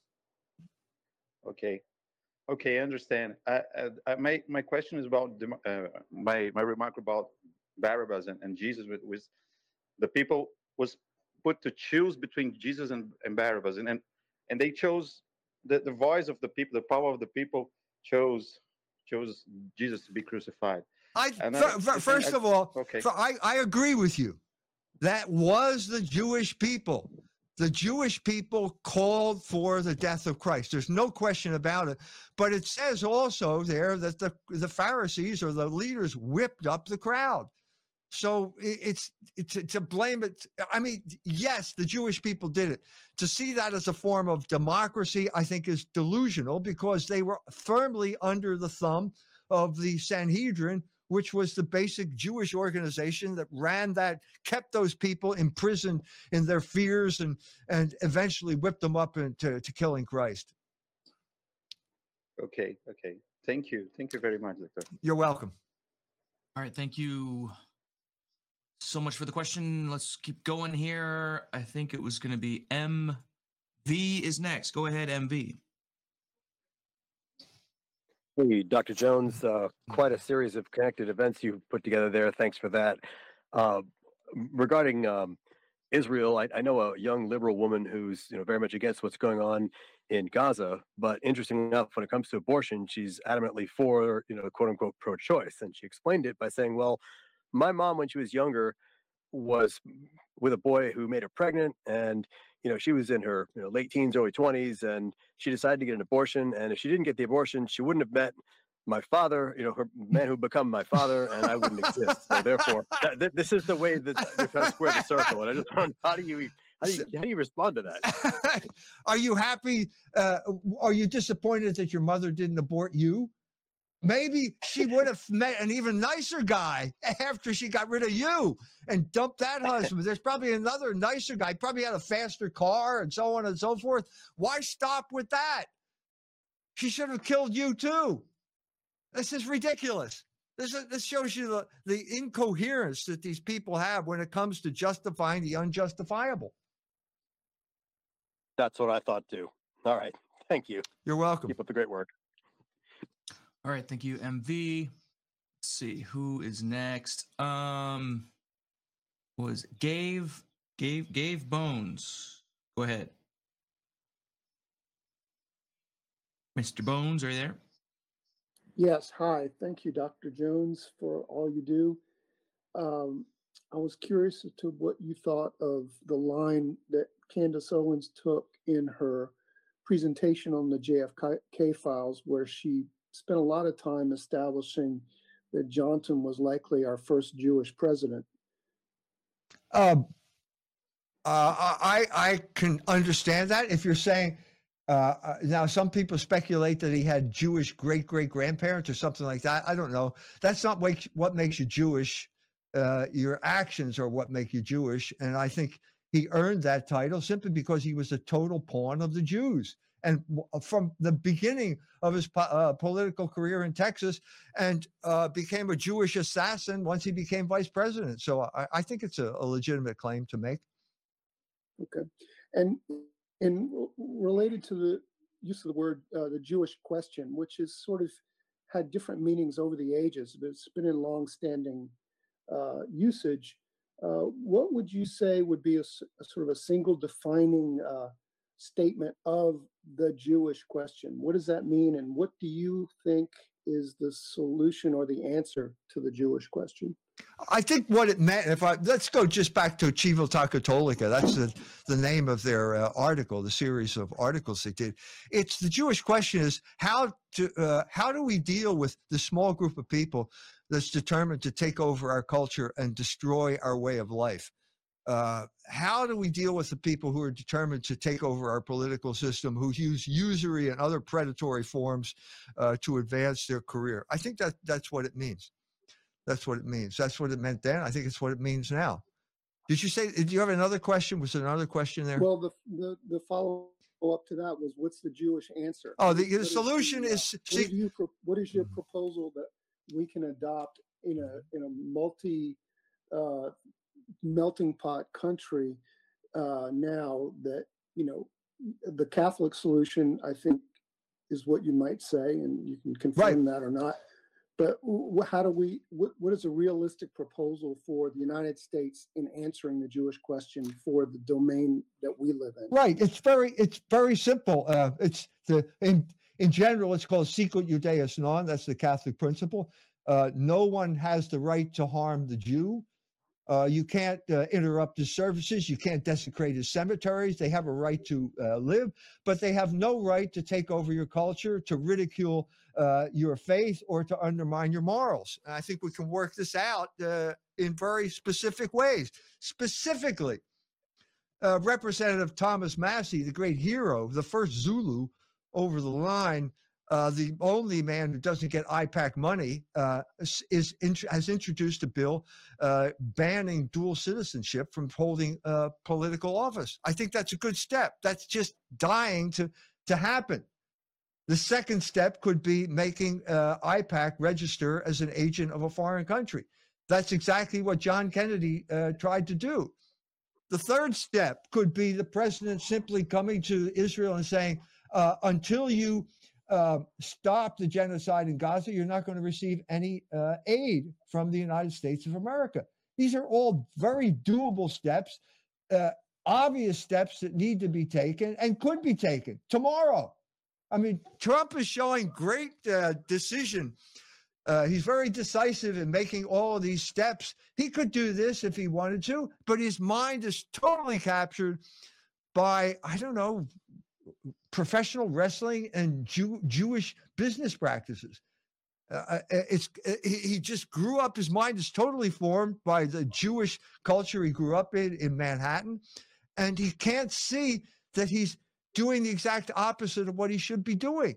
Speaker 5: Okay. Okay, I understand. I, I, my my question is about the, uh, my my remark about Barabbas and, and Jesus was, was the people was put to choose between Jesus and, and Barabbas, and, and and they chose the, the voice of the people, the power of the people chose chose Jesus to be crucified.
Speaker 2: I
Speaker 5: And
Speaker 2: fir-
Speaker 5: I-
Speaker 2: fir-
Speaker 5: I think
Speaker 2: first
Speaker 5: I-
Speaker 2: of all,
Speaker 5: okay.
Speaker 2: fir- I, I agree with you. That was the Jewish people. The Jewish people called for the death of Christ. There's no question about it. But it says also there that the, the Pharisees or the leaders whipped up the crowd. So i- it's, it's to, to blame it. I mean, yes, the Jewish people did it. To see that as a form of democracy, I think is delusional, because they were firmly under the thumb of the Sanhedrin, which was the basic Jewish organization that ran that, kept those people imprisoned in their fears, and and eventually whipped them up into to killing Christ.
Speaker 5: Okay, okay. Thank you. Thank you very much, Doctor.
Speaker 2: You're welcome.
Speaker 3: All right, thank you so much for the question. Let's keep going here. I think it was going to be M V is next. Go ahead, M V.
Speaker 6: Hey, Doctor Jones, uh, quite a series of connected events you've put together there. Thanks for that. Uh, regarding um, Israel, I, I know a young liberal woman who's you know very much against what's going on in Gaza, but interesting enough, when it comes to abortion, she's adamantly for you know quote unquote pro-choice, and she explained it by saying, "Well, my mom when she was younger was with a boy who made her pregnant, and you know she was in her you know late teens, early twenties, and she decided to get an abortion. And if she didn't get the abortion, she wouldn't have met my father, you know, her man who become my father, and I wouldn't exist. So therefore, th- th- this is the way that you're trying to square the circle. And I just wonder, how do you how do you, how do you respond to that?
Speaker 2: Are you happy? Uh, are you disappointed that your mother didn't abort you? Maybe she would have met an even nicer guy after she got rid of you and dumped that husband. There's probably another nicer guy, probably had a faster car and so on and so forth. Why stop with that? She should have killed you too. This is ridiculous. This, is, this shows you the, the incoherence that these people have when it comes to justifying the unjustifiable.
Speaker 6: That's what I thought too. All right, thank you.
Speaker 2: You're welcome.
Speaker 6: Keep up the great work.
Speaker 3: All right, thank you, M V. Let's see who is next. Um, was Gave Gave Gave Bones? Go ahead. Mister Bones, are you there?
Speaker 7: Yes, hi. Thank you, Doctor Jones, for all you do. Um, I was curious as to what you thought of the line that Candace Owens took in her presentation on the J F K files, where she spent a lot of time establishing that Johnson was likely our first Jewish president.
Speaker 2: Um, uh, I I can understand that if you're saying. Uh, uh, now, some people speculate that he had Jewish great great grandparents or something like that. I don't know. That's not what, what makes you Jewish. Uh, your actions are what make you Jewish. And I think he earned that title simply because he was a total pawn of the Jews. And from the beginning of his po- uh, political career in Texas, and uh, became a Jewish assassin once he became vice president. So I, I think it's a, a legitimate claim to make.
Speaker 7: Okay. And And related to the use of the word, uh, the Jewish question, which has sort of had different meanings over the ages, but it's been in longstanding uh, usage. Uh, what would you say would be a, a sort of a single defining uh, statement of the Jewish question? What does that mean? And what do you think is the solution or the answer to the Jewish question?
Speaker 2: I think what it meant, if I, let's go just back to Civiltà Cattolica. That's the, the name of their uh, article, the series of articles they did. It's the Jewish question is how to, uh, how do we deal with the small group of people that's determined to take over our culture and destroy our way of life? Uh, how do we deal with the people who are determined to take over our political system, who use usury and other predatory forms uh, to advance their career? I think that that's what it means. That's what it means. That's what it meant then. I think it's what it means now. Did you say, did you have another question? Was there another question there?
Speaker 7: Well, the the, the follow-up to that was, what's the Jewish answer?
Speaker 2: Oh, the,
Speaker 7: What
Speaker 2: the
Speaker 7: is
Speaker 2: solution
Speaker 7: the, uh,
Speaker 2: is,
Speaker 7: what,
Speaker 2: see,
Speaker 7: do you, pro- what is your proposal that we can adopt in a in a multi uh, melting pot country uh, now that, you know, the Catholic solution, I think, is what you might say, and you can confirm
Speaker 2: Right.
Speaker 7: that or not. But wh- how do we, what, what is a realistic proposal for the United States in answering the Jewish question for the domain that we live in?
Speaker 2: right. It's very, it's very simple. Uh, it's the, in, in general, it's called Sicut Judaeus Non. That's the Catholic principle. Uh, no one has the right to harm the Jew. Uh, you can't uh, interrupt his services. You can't desecrate his cemeteries. They have a right to uh, live, but they have no right to take over your culture, to ridicule uh, your faith, or to undermine your morals. And I think we can work this out uh, in very specific ways. Specifically, uh, Representative Thomas Massey, the great hero, the first Zulu over the line, Uh, the only man who doesn't get I PAC money, uh, is int- has introduced a bill uh, banning dual citizenship from holding uh, political office. I think that's a good step. That's just dying to to happen. The second step could be making uh, I PAC register as an agent of a foreign country. That's exactly what John Kennedy uh, tried to do. The third step could be the president simply coming to Israel and saying, uh, until you Uh, stop the genocide in Gaza, you're not going to receive any uh, aid from the United States of America. These are all very doable steps, uh, obvious steps that need to be taken and could be taken tomorrow. I mean, Trump is showing great uh, decision. Uh, he's very decisive in making all of these steps. He could do this if he wanted to, but his mind is totally captured by, I don't know, professional wrestling and Jew, Jewish business practices. Uh, it's he, he just grew up. His mind is totally formed by the Jewish culture he grew up in in Manhattan, and he can't see that he's doing the exact opposite of what he should be doing.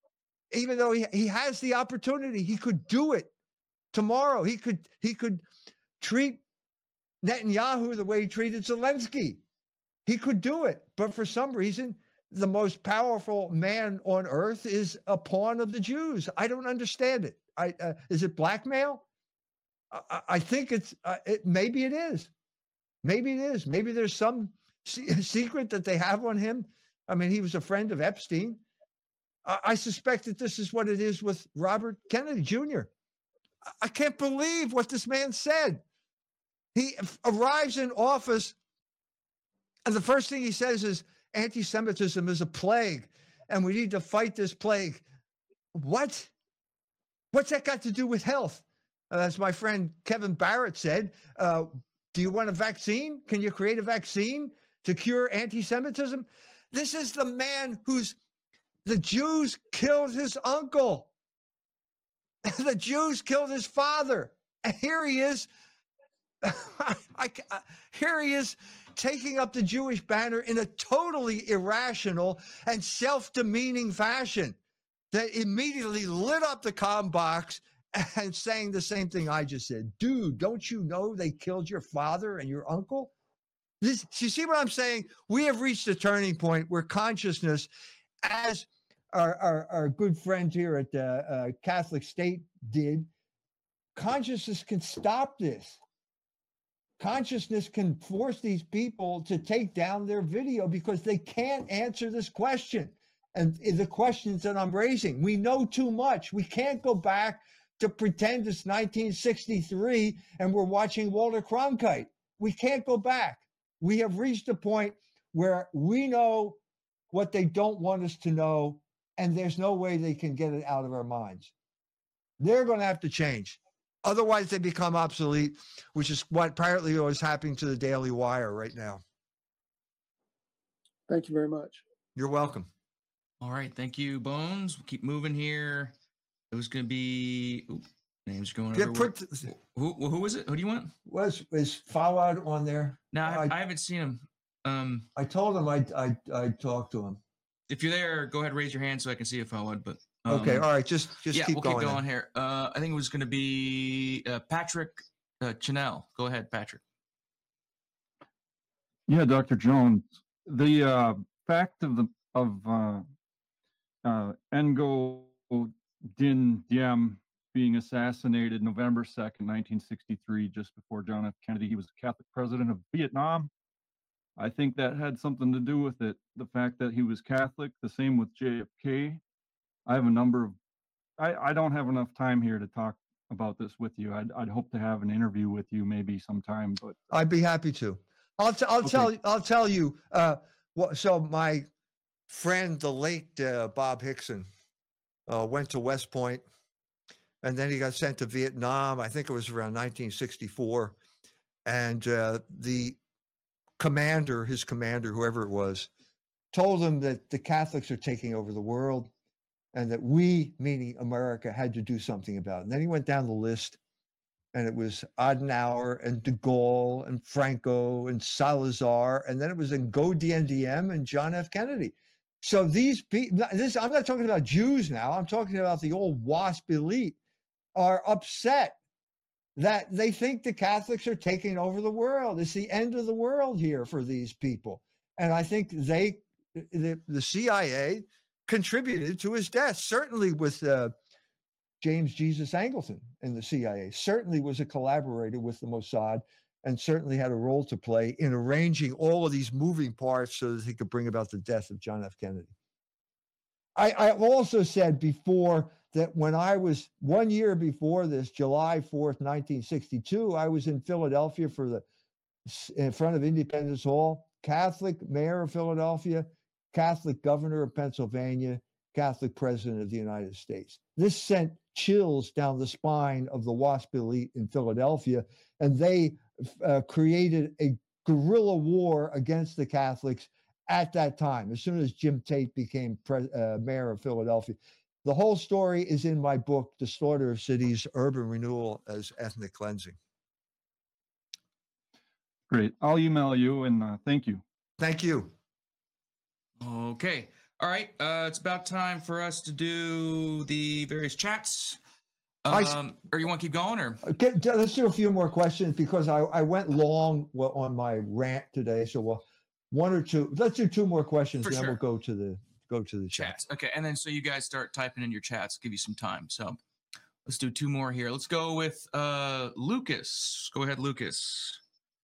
Speaker 2: Even though he, he has the opportunity, he could do it tomorrow. He could he could treat Netanyahu the way he treated Zelensky. He could do it, but for some reason, the most powerful man on earth is a pawn of the Jews. I don't understand it. I, uh, is it blackmail? I, I think it's, uh, it, maybe it is. Maybe it is. Maybe there's some se- secret that they have on him. I mean, he was a friend of Epstein. I, I suspect that this is what it is with Robert Kennedy Junior I, I can't believe what this man said. He f- arrives in office, and the first thing he says is, anti-Semitism is a plague. and we need to fight this plague. What? What's that got to do with health? Uh, as my friend Kevin Barrett said, uh, do you want a vaccine? Can you create a vaccine to cure anti-Semitism? This is the man who's, the Jews killed his uncle. The Jews killed his father. And here he is. I, I, here he is taking up the Jewish banner in a totally irrational and self-demeaning fashion that immediately lit up the comm box and saying the same thing I just said. Dude, don't you know they killed your father and your uncle? This, you see what I'm saying? We have reached a turning point where consciousness, as our, our, our good friend here at the uh, Catholic State did, consciousness can stop this. Consciousness can force these people to take down their video because they can't answer this question. And the questions that I'm raising, we know too much. We can't go back to pretend it's nineteen sixty-three and we're watching Walter Cronkite. We can't go back. We have reached a point where we know what they don't want us to know, and there's no way they can get it out of our minds. They're going to have to change. Otherwise, they become obsolete, which is what apparently is happening to the Daily Wire right now.
Speaker 7: Thank you very much.
Speaker 2: You're welcome.
Speaker 3: All right. Thank you, Bones. We'll keep moving here. It was going to be, ooh, names going
Speaker 2: Yeah,
Speaker 3: over.
Speaker 2: put,
Speaker 3: Who, who was it? Who do you want?
Speaker 2: was is Fawad on there?
Speaker 3: No, I,
Speaker 2: I-
Speaker 3: I haven't seen him. Um,
Speaker 2: I told him I'd, I'd, I'd talk to him.
Speaker 3: if you're there, go ahead, raise your hand so I can see if I would. But um,
Speaker 2: Okay, all right, just just
Speaker 3: yeah,
Speaker 2: keep
Speaker 3: we'll
Speaker 2: going.
Speaker 3: keep
Speaker 2: then.
Speaker 3: going here. Uh, I think it was going to be uh, Patrick uh, Chanel. Go ahead, Patrick.
Speaker 8: Yeah, Doctor Jones. The uh, fact of the of uh, uh, Ngo Dinh Diem being assassinated November second, nineteen sixty-three, just before John F. Kennedy, he was the Catholic president of Vietnam. I think that had something to do with it. The fact that he was Catholic, the same with J F K. I have a number of, I, I don't have enough time here to talk about this with you. I'd, I'd hope to have an interview with you maybe sometime, but
Speaker 2: I'd be happy to. I'll t- I'll
Speaker 8: Okay.
Speaker 2: tell I'll tell you. Uh, what? So my friend, the late uh, Bob Hickson, uh, went to West Point, and then he got sent to Vietnam. I think it was around nineteen sixty-four, and uh, the commander, his commander, whoever it was, told him that the Catholics are taking over the world, and that we, meaning America, had to do something about it. And then he went down the list, and it was Adenauer and de Gaulle and Franco and Salazar, and then it was Ngo Dinh Diem and John F. Kennedy. So these people, this I'm not talking about Jews now. I'm talking about the old WASP elite are upset that they think the Catholics are taking over the world. It's the end of the world here for these people, and I think they, the, the C I A, contributed to his death. Certainly with uh, James Jesus Angleton in the C I A, certainly was a collaborator with the Mossad, and certainly had a role to play in arranging all of these moving parts so that he could bring about the death of John F. Kennedy. I, I've also said before that when I was one year before this, July fourth, nineteen sixty-two, I was in Philadelphia for the, in front of Independence Hall, Catholic mayor of Philadelphia, Catholic governor of Pennsylvania, Catholic president of the United States. This sent chills down the spine of the WASP elite in Philadelphia, and they uh, created a guerrilla war against the Catholics at that time, as soon as Jim Tate became pre- uh, mayor of Philadelphia. The whole story is in my book, The Slaughter of Cities, Urban Renewal as Ethnic Cleansing.
Speaker 8: great. I'll email you and uh, thank you.
Speaker 2: Thank you.
Speaker 3: Okay. All right. Uh, it's about time for us to do the various chats.
Speaker 2: I s-
Speaker 3: Um, or you want to keep going, or
Speaker 2: Okay, d- let's do a few more questions because I, I went long wa- on my rant today. So we'll, one or two, let's do two more questions,
Speaker 3: For
Speaker 2: then
Speaker 3: sure.
Speaker 2: we'll go to the go to the chat.
Speaker 3: chats? Okay, and then so you guys start typing in your chats. Give you some time. So let's do two more here. Let's go with uh, Lucas. Go ahead, Lucas.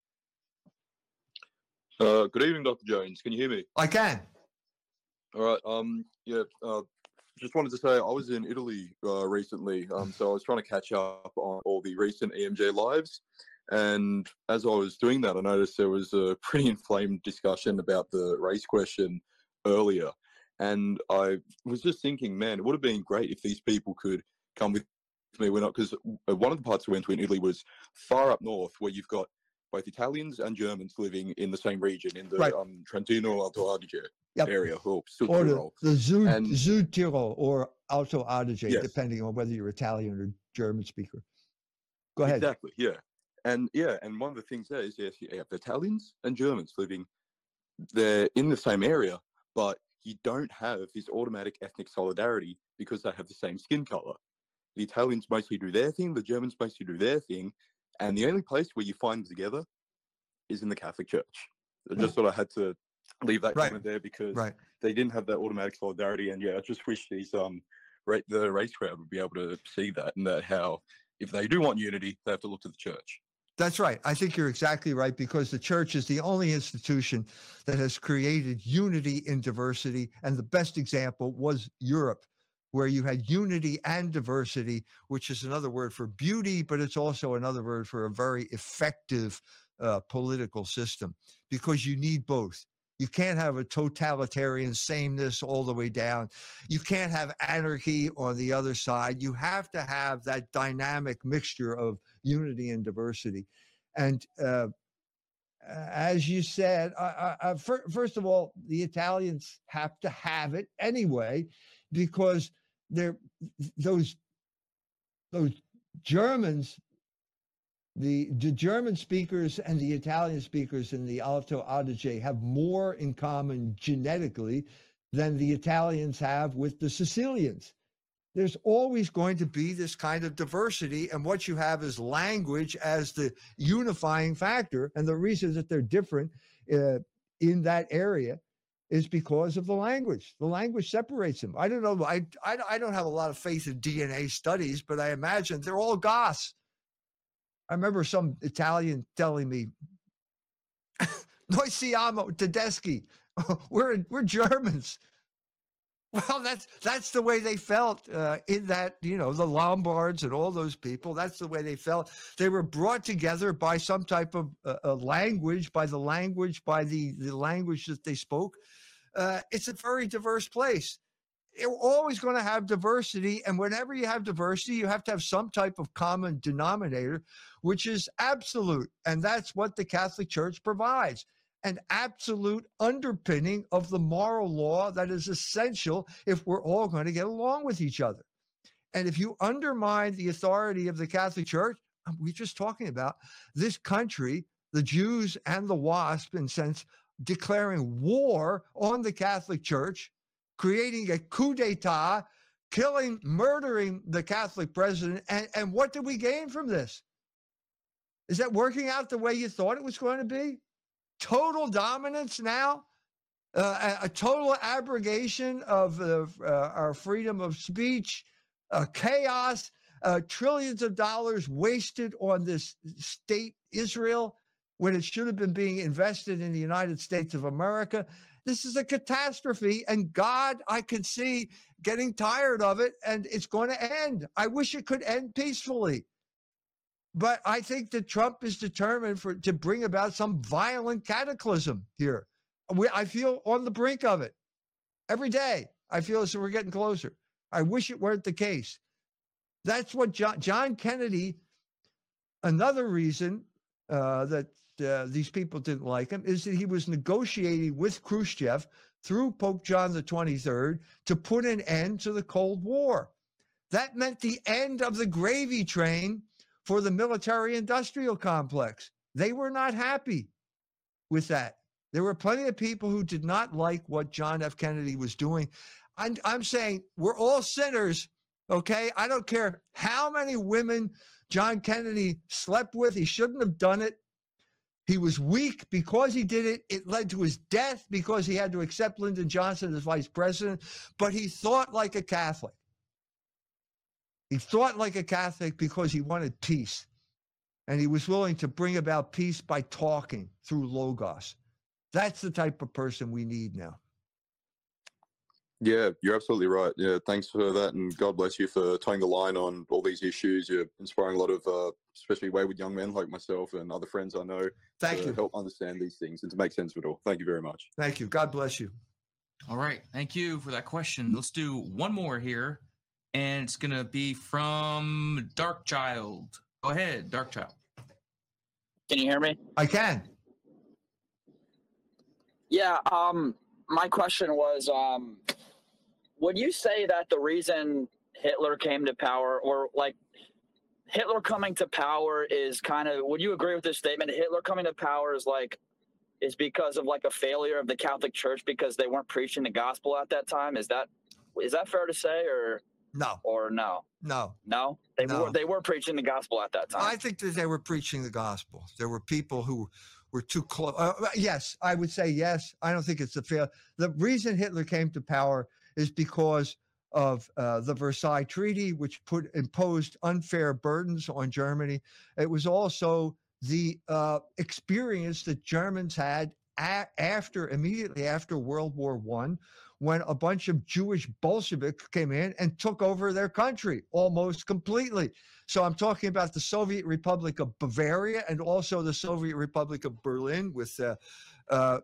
Speaker 9: Uh, good evening, Doctor Jones. Can you hear me?
Speaker 2: I can.
Speaker 9: All right. Um, yeah. Uh, just wanted to say I was in Italy uh, recently. Um, so I was trying to catch up on all the recent E M J lives, and as I was doing that, I noticed there was a pretty inflamed discussion about the race question earlier. And I was just thinking, man, it would have been great if these people could come with me. We're not, because one of the parts we went to in Italy was far up north, where you've got both Italians and Germans living in the same region, in the
Speaker 2: Right.
Speaker 9: um, Trentino Alto Adige
Speaker 2: Yep.
Speaker 9: area, or Sud
Speaker 2: Or the,
Speaker 9: Tyrol.
Speaker 2: the Süd,
Speaker 9: And-
Speaker 2: Südtirol or Alto Adige,
Speaker 9: Yes.
Speaker 2: depending on whether you're Italian or German speaker. Go ahead.
Speaker 9: Exactly, yeah. And yeah, and one of the things there is, yes, you have Italians and Germans living there in the same area, but you don't have this automatic ethnic solidarity because they have the same skin color. The Italians mostly do their thing, the Germans mostly do their thing, and the only place where you find them together is in the Catholic Church. I just thought I had to leave that
Speaker 2: Right.
Speaker 9: comment there because
Speaker 2: Right.
Speaker 9: they didn't have that automatic solidarity. And yeah, I just wish these um ra- the race crowd would be able to see that, and that how if they do want unity, they have to look to the church.
Speaker 2: That's right. I think you're exactly right, because the church is the only institution that has created unity in diversity. And the best example was Europe, where you had unity and diversity, which is another word for beauty, but it's also another word for a very effective uh, political system, because you need both. You can't have a totalitarian sameness all the way down. You can't have anarchy on the other side. You have to have that dynamic mixture of unity and diversity. And uh, as you said, I, I, I, fir- first of all, the Italians have to have it anyway, because they're those those Germans. The, the German speakers and the Italian speakers in the Alto Adige have more in common genetically than the Italians have with the Sicilians. There's always going to be this kind of diversity, and what you have is language as the unifying factor. And the reason that they're different uh, in that area is because of the language. The language separates them. I don't know. I, I, I don't have a lot of faith in D N A studies, but I imagine they're all Goths. I remember some Italian telling me, "Noi siamo tedeschi. We're we're Germans." Well, that's that's the way they felt uh, in that, you know, the Lombards and all those people. That's the way they felt. They were brought together by some type of uh, a language, by the language, by the the language that they spoke. Uh, it's a very diverse place. You're always going to have diversity, and whenever you have diversity, you have to have some type of common denominator, which is absolute, and that's what the Catholic Church provides, an absolute underpinning of the moral law that is essential if we're all going to get along with each other. And if you undermine the authority of the Catholic Church, we're just talking about this country, the Jews and the WASP, in a sense, declaring war on the Catholic Church, creating a coup d'etat, killing, murdering the Catholic president. And, and what did we gain from this? Is that working out the way you thought it was going to be? Total dominance now? Uh, a, a total abrogation of uh, uh, our freedom of speech, uh, chaos, uh, trillions of dollars wasted on this state Israel when it should have been being invested in the United States of America. This is a catastrophe, and God, I can see, getting tired of it, and it's going to end. I wish it could end peacefully. But I think that Trump is determined for to bring about some violent cataclysm here. We, I feel on the brink of it. Every day, I feel as if we're getting closer. I wish it weren't the case. That's what John, John Kennedy, another reason uh, that Uh, these people didn't like him, is that he was negotiating with Khrushchev through Pope John the twenty-third to put an end to the Cold War. That meant the end of the gravy train for the military-industrial complex. They were not happy with that. There were plenty of people who did not like what John F. Kennedy was doing. I'm, I'm saying we're all sinners, okay? I don't care how many women John Kennedy slept with. He shouldn't have done it. He was weak because he did it. It led to his death because he had to accept Lyndon Johnson as vice president. But he thought like a Catholic. He thought like a Catholic because he wanted peace. And he was willing to bring about peace by talking through Logos. That's the type of person we need now.
Speaker 9: Yeah, you're absolutely right. Yeah, thanks for that, and God bless you for towing the line on all these issues. You're inspiring a lot of, uh, especially wayward young men like myself and other friends I know,
Speaker 2: Thank
Speaker 9: to
Speaker 2: you.
Speaker 9: help understand these things and to make sense of it all. Thank you very much.
Speaker 2: Thank you. God bless you.
Speaker 3: All right. Thank you for that question. Let's do one more here. And it's going to be from Darkchild. Go ahead, Darkchild.
Speaker 10: Can you hear me?
Speaker 2: I can.
Speaker 10: Yeah. Um, my question was, um, would you say that the reason Hitler came to power, or like Hitler coming to power, is kind of, would you agree with this statement? Hitler coming to power is like, is because of like a failure of the Catholic Church because they weren't preaching the gospel at that time? Is that, is that fair to say, or
Speaker 2: No,
Speaker 10: or no?
Speaker 2: no.
Speaker 10: No, they
Speaker 2: No.
Speaker 10: were they were preaching the gospel at that time.
Speaker 2: I think that they were preaching the gospel. There were people who were too close. Uh, yes, I would say yes. I don't think it's a fail. The reason Hitler came to power is because of uh, the Versailles Treaty, which put imposed unfair burdens on Germany. It was also the uh, experience that Germans had a- after, immediately after World War One, when a bunch of Jewish Bolsheviks came in and took over their country almost completely. So I'm talking about the Soviet Republic of Bavaria and also the Soviet Republic of Berlin with uh, uh,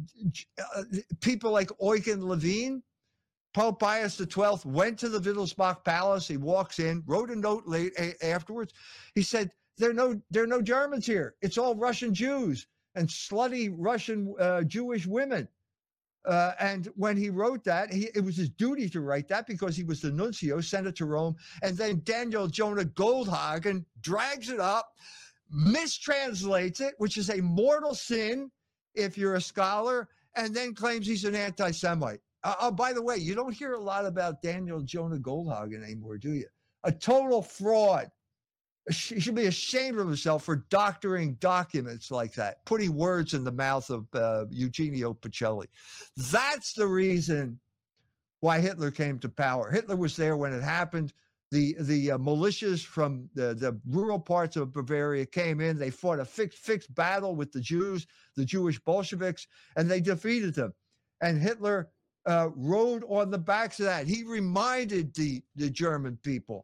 Speaker 2: uh, people like Eugen Levine. Pope Pius the twelfth went to the Wittelsbach Palace. He walks in, wrote a note late a- afterwards. He said, there are no, there are no Germans here. It's all Russian Jews and slutty Russian uh, Jewish women. Uh, and when he wrote that, he, it was his duty to write that because he was the nuncio, sent it to Rome. And then Daniel Jonah Goldhagen drags it up, mistranslates it, which is a mortal sin if you're a scholar, and then claims he's an anti-Semite. Uh, oh, by the way, you don't hear a lot about Daniel Jonah Goldhagen anymore, do you? A total fraud. He should be ashamed of himself for doctoring documents like that, putting words in the mouth of uh, Eugenio Pacelli. That's the reason why Hitler came to power. Hitler was there when it happened. The the uh, militias from the, the rural parts of Bavaria came in. They fought a fixed, fixed battle with the Jews, the Jewish Bolsheviks, and they defeated them. And Hitler uh, rode on the backs of that. He reminded the, the German people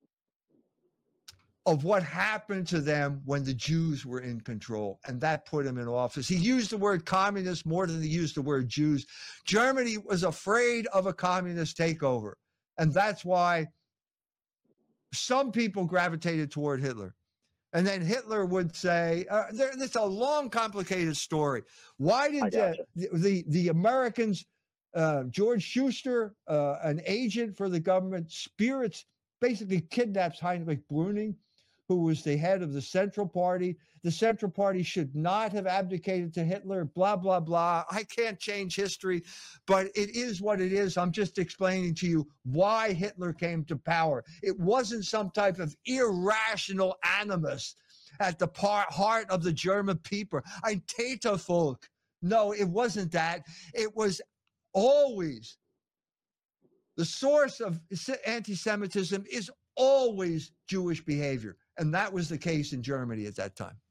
Speaker 2: of what happened to them when the Jews were in control, and that put him in office. He used the word communist more than he used the word Jews. Germany was afraid of a communist takeover, and that's why some people gravitated toward Hitler. And then Hitler would say, uh, there, it's a long, complicated story. Why did uh,
Speaker 10: gotcha.
Speaker 2: the, the, the Americans, uh, George Schuster, uh, an agent for the government, spirits, basically kidnaps Heinrich Brüning, who was the head of the Central Party. The Central Party should not have abdicated to Hitler, blah, blah, blah. I can't change history, but it is what it is. I'm just explaining to you why Hitler came to power. It wasn't some type of irrational animus at the par- heart of the German people. Ein Tätervolk. No, it wasn't that. It was always the source of anti-Semitism is always Jewish behavior. And that was the case in Germany at that time.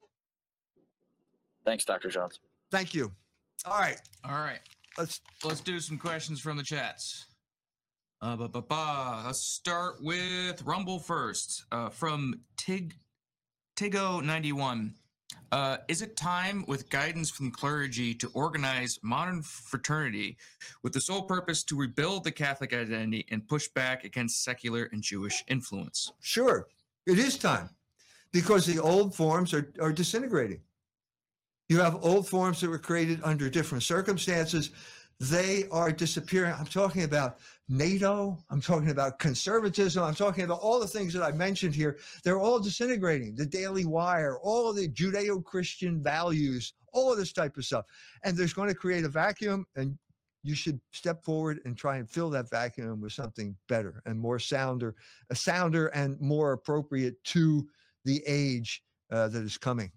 Speaker 10: Thanks, Doctor Jones.
Speaker 2: Thank you. All right.
Speaker 3: All right.
Speaker 2: Let's
Speaker 3: Let's do some questions from the chats. Uh, ba, ba, ba. Let's start with Rumble first. Uh, from Tig Tigo ninety-one. Uh, is it time, with guidance from clergy, to organize modern fraternity with the sole purpose to rebuild the Catholic identity and push back against secular and Jewish influence?
Speaker 2: Sure. It is time, because the old forms are, are disintegrating. You have old forms that were created under different circumstances. They are disappearing. I'm talking about NATO. I'm talking about conservatism. I'm talking about all the things that I mentioned here. They're all disintegrating. The Daily Wire, all of the Judeo-Christian values, all of this type of stuff. And there's going to create a vacuum, and you should step forward and try and fill that vacuum with something better and more sounder, a sounder and more appropriate to the age uh, that is coming.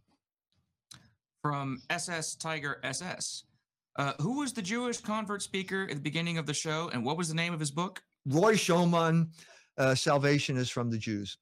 Speaker 3: From S S Tiger S S. Uh, who was the Jewish convert speaker at the beginning of the show, and what was the name of his book?
Speaker 2: Roy Schoeman, uh, Salvation is from the Jews.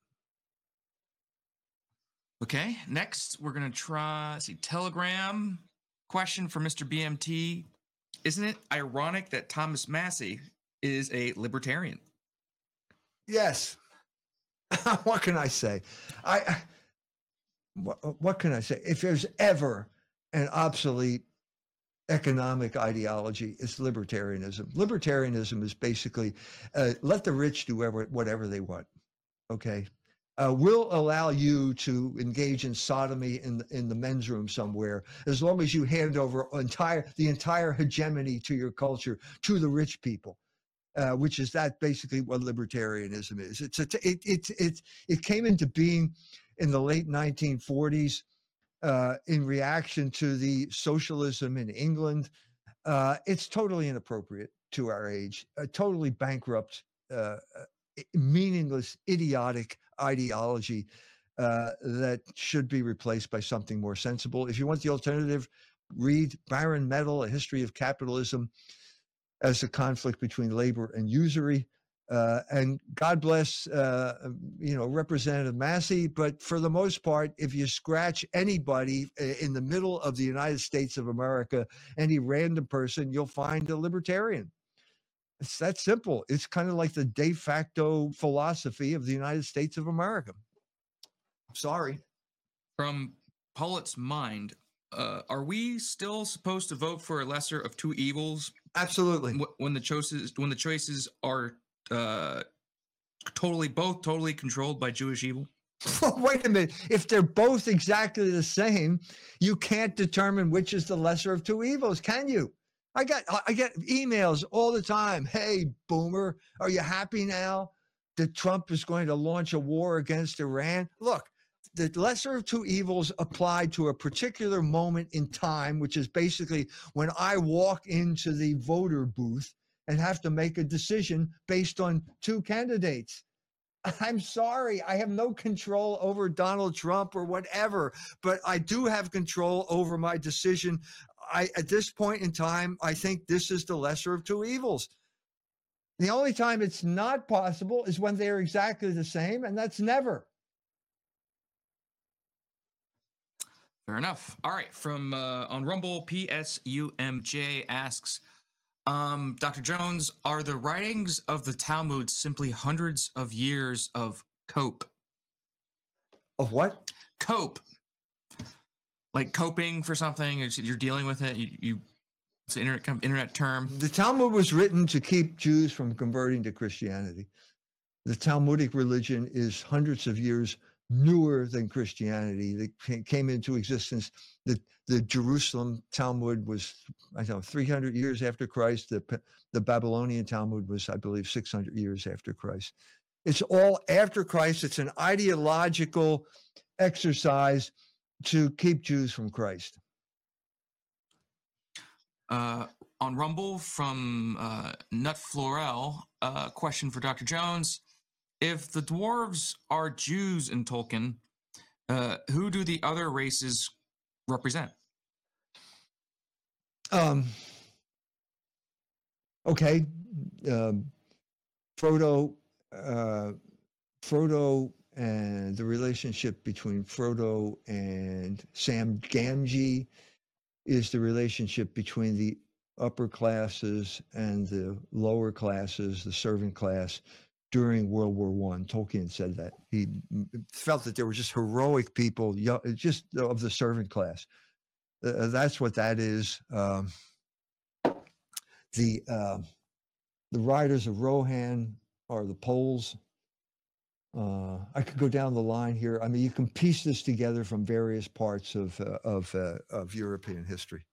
Speaker 3: Okay, next we're going to try, see, Telegram. Question for Mister B M T. Isn't it ironic that Thomas Massey is a libertarian?
Speaker 2: Yes. What can I say? I, I what, what can I say? If there's ever an obsolete economic ideology is libertarianism. Libertarianism is basically uh, let the rich do whatever, whatever they want. Okay. Uh, we'll allow you to engage in sodomy in the, in the men's room somewhere, as long as you hand over entire the entire hegemony to your culture to the rich people, uh, which is that basically what libertarianism is. It's a, it it it it came into being in the late nineteen forties uh, in reaction to the socialism in England. Uh, it's totally inappropriate to our age, uh, totally bankrupt, uh, meaningless, idiotic ideology uh, that should be replaced by something more sensible. If you want the alternative, read Baron Metal, A History of Capitalism as a conflict between labor and usury. Uh, and God bless, uh, you know, Representative Massey. But for the most part, if you scratch anybody in the middle of the United States of America, any random person, you'll find a libertarian. It's that simple. It's kind of like the de facto philosophy of the United States of America. Sorry.
Speaker 3: From Paulette's mind, uh, are we still supposed to vote for a lesser of two evils?
Speaker 2: Absolutely.
Speaker 3: When the choices when the choices are uh, totally both totally controlled by Jewish evil?
Speaker 2: Wait a minute. If they're both exactly the same, you can't determine which is the lesser of two evils, can you? I got I get emails all the time. Hey, boomer, are you happy now that Trump is going to launch a war against Iran? Look, the lesser of two evils applied to a particular moment in time, which is basically when I walk into the voter booth and have to make a decision based on two candidates. I'm sorry, I have no control over Donald Trump or whatever, but I do have control over my decision. I, at this point in time, I think this is the lesser of two evils. The only time it's not possible is when they're exactly the same, and that's never.
Speaker 3: Fair enough. All right. From uh, on Rumble, P S U M J asks, um, Doctor Jones, are the writings of the Talmud simply hundreds of years of cope?
Speaker 2: Of what?
Speaker 3: Cope. Like coping for something, you're dealing with it. You, you it's an internet internet term.
Speaker 2: The Talmud was written to keep Jews from converting to Christianity. The Talmudic religion is hundreds of years newer than Christianity. That came into existence. The the Jerusalem Talmud was, I don't know, three hundred years after Christ. The the Babylonian Talmud was, I believe, six hundred years after Christ. It's all after Christ. It's an ideological exercise to keep Jews from Christ.
Speaker 3: Uh, on Rumble from uh, Nut Florel, uh, question for Doctor Jones. If the dwarves are Jews in Tolkien, uh, who do the other races represent?
Speaker 2: Um, okay. Um, Frodo, uh, Frodo and the relationship between Frodo and Sam Gamgee is the relationship between the upper classes and the lower classes, the servant class, during World War One. Tolkien said that. He felt that there were just heroic people, just of the servant class. Uh, that's what that is. Um, the uh, the riders of Rohan are the Poles. Uh, I could go down the line here. I mean, you can piece this together from various parts of uh, of uh, of European history.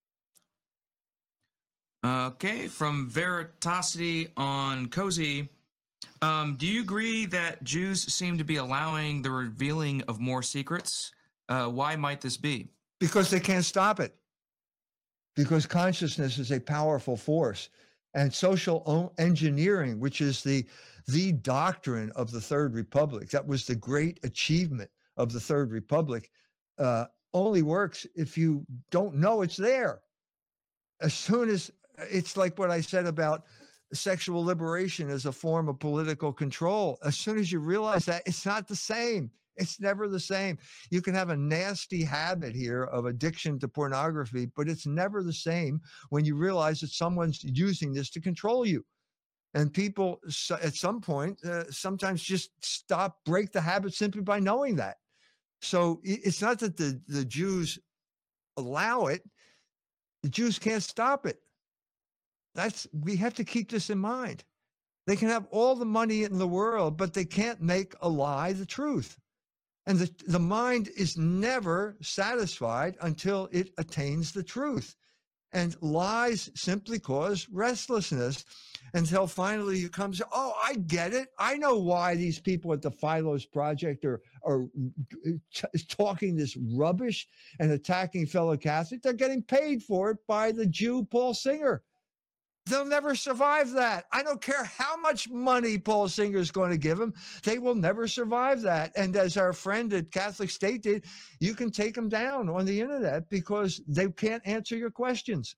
Speaker 3: Okay, from Veritosity on Cozy, um, do you agree that Jews seem to be allowing the revealing of more secrets? Uh, why might this be?
Speaker 2: Because they can't stop it. Because consciousness is a powerful force. And social engineering, which is the the doctrine of the Third Republic, that was the great achievement of the Third Republic, uh, only works if you don't know it's there. As soon as, it's like what I said about sexual liberation as a form of political control. As soon as you realize that, it's not the same. It's never the same. You can have a nasty habit here of addiction to pornography, but it's never the same when you realize that someone's using this to control you. And people at some point uh, sometimes just stop, break the habit simply by knowing that. So it's not that the, the Jews allow it. The Jews can't stop it. That's, we have to keep this in mind. They can have all the money in the world, but they can't make a lie the truth. And the, the mind is never satisfied until it attains the truth. And lies simply cause restlessness until finally you come to, oh, I get it. I know why these people at the Philos Project are, are t- talking this rubbish and attacking fellow Catholics. They're getting paid for it by the Jew Paul Singer. They'll never survive that. I don't care how much money Paul Singer is going to give them. They will never survive that. And as our friend at Catholic State did, you can take them down on the internet because they can't answer your questions.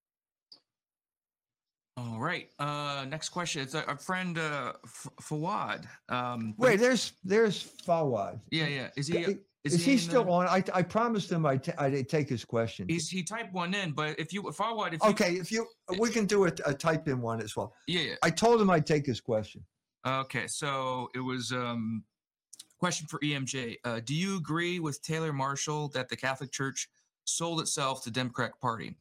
Speaker 3: All right. Uh, next question. It's our friend uh, F- Fawad. Um,
Speaker 2: Wait, there's there's Fawad.
Speaker 3: Yeah, yeah. Is he?
Speaker 2: Is,
Speaker 3: Is,
Speaker 2: is he,
Speaker 3: in
Speaker 2: still
Speaker 3: the-
Speaker 2: on? I, I promised him I'd, t- I'd take his question.
Speaker 3: He's he typed one in, but if you Fawad, if you,
Speaker 2: Okay, if you we can do a, a type in one as well.
Speaker 3: yeah, yeah.
Speaker 2: I told him I'd take his question.
Speaker 3: Okay, so it was um question for E M J. Uh, do you agree with Taylor Marshall that the Catholic Church sold itself to the Democratic Party?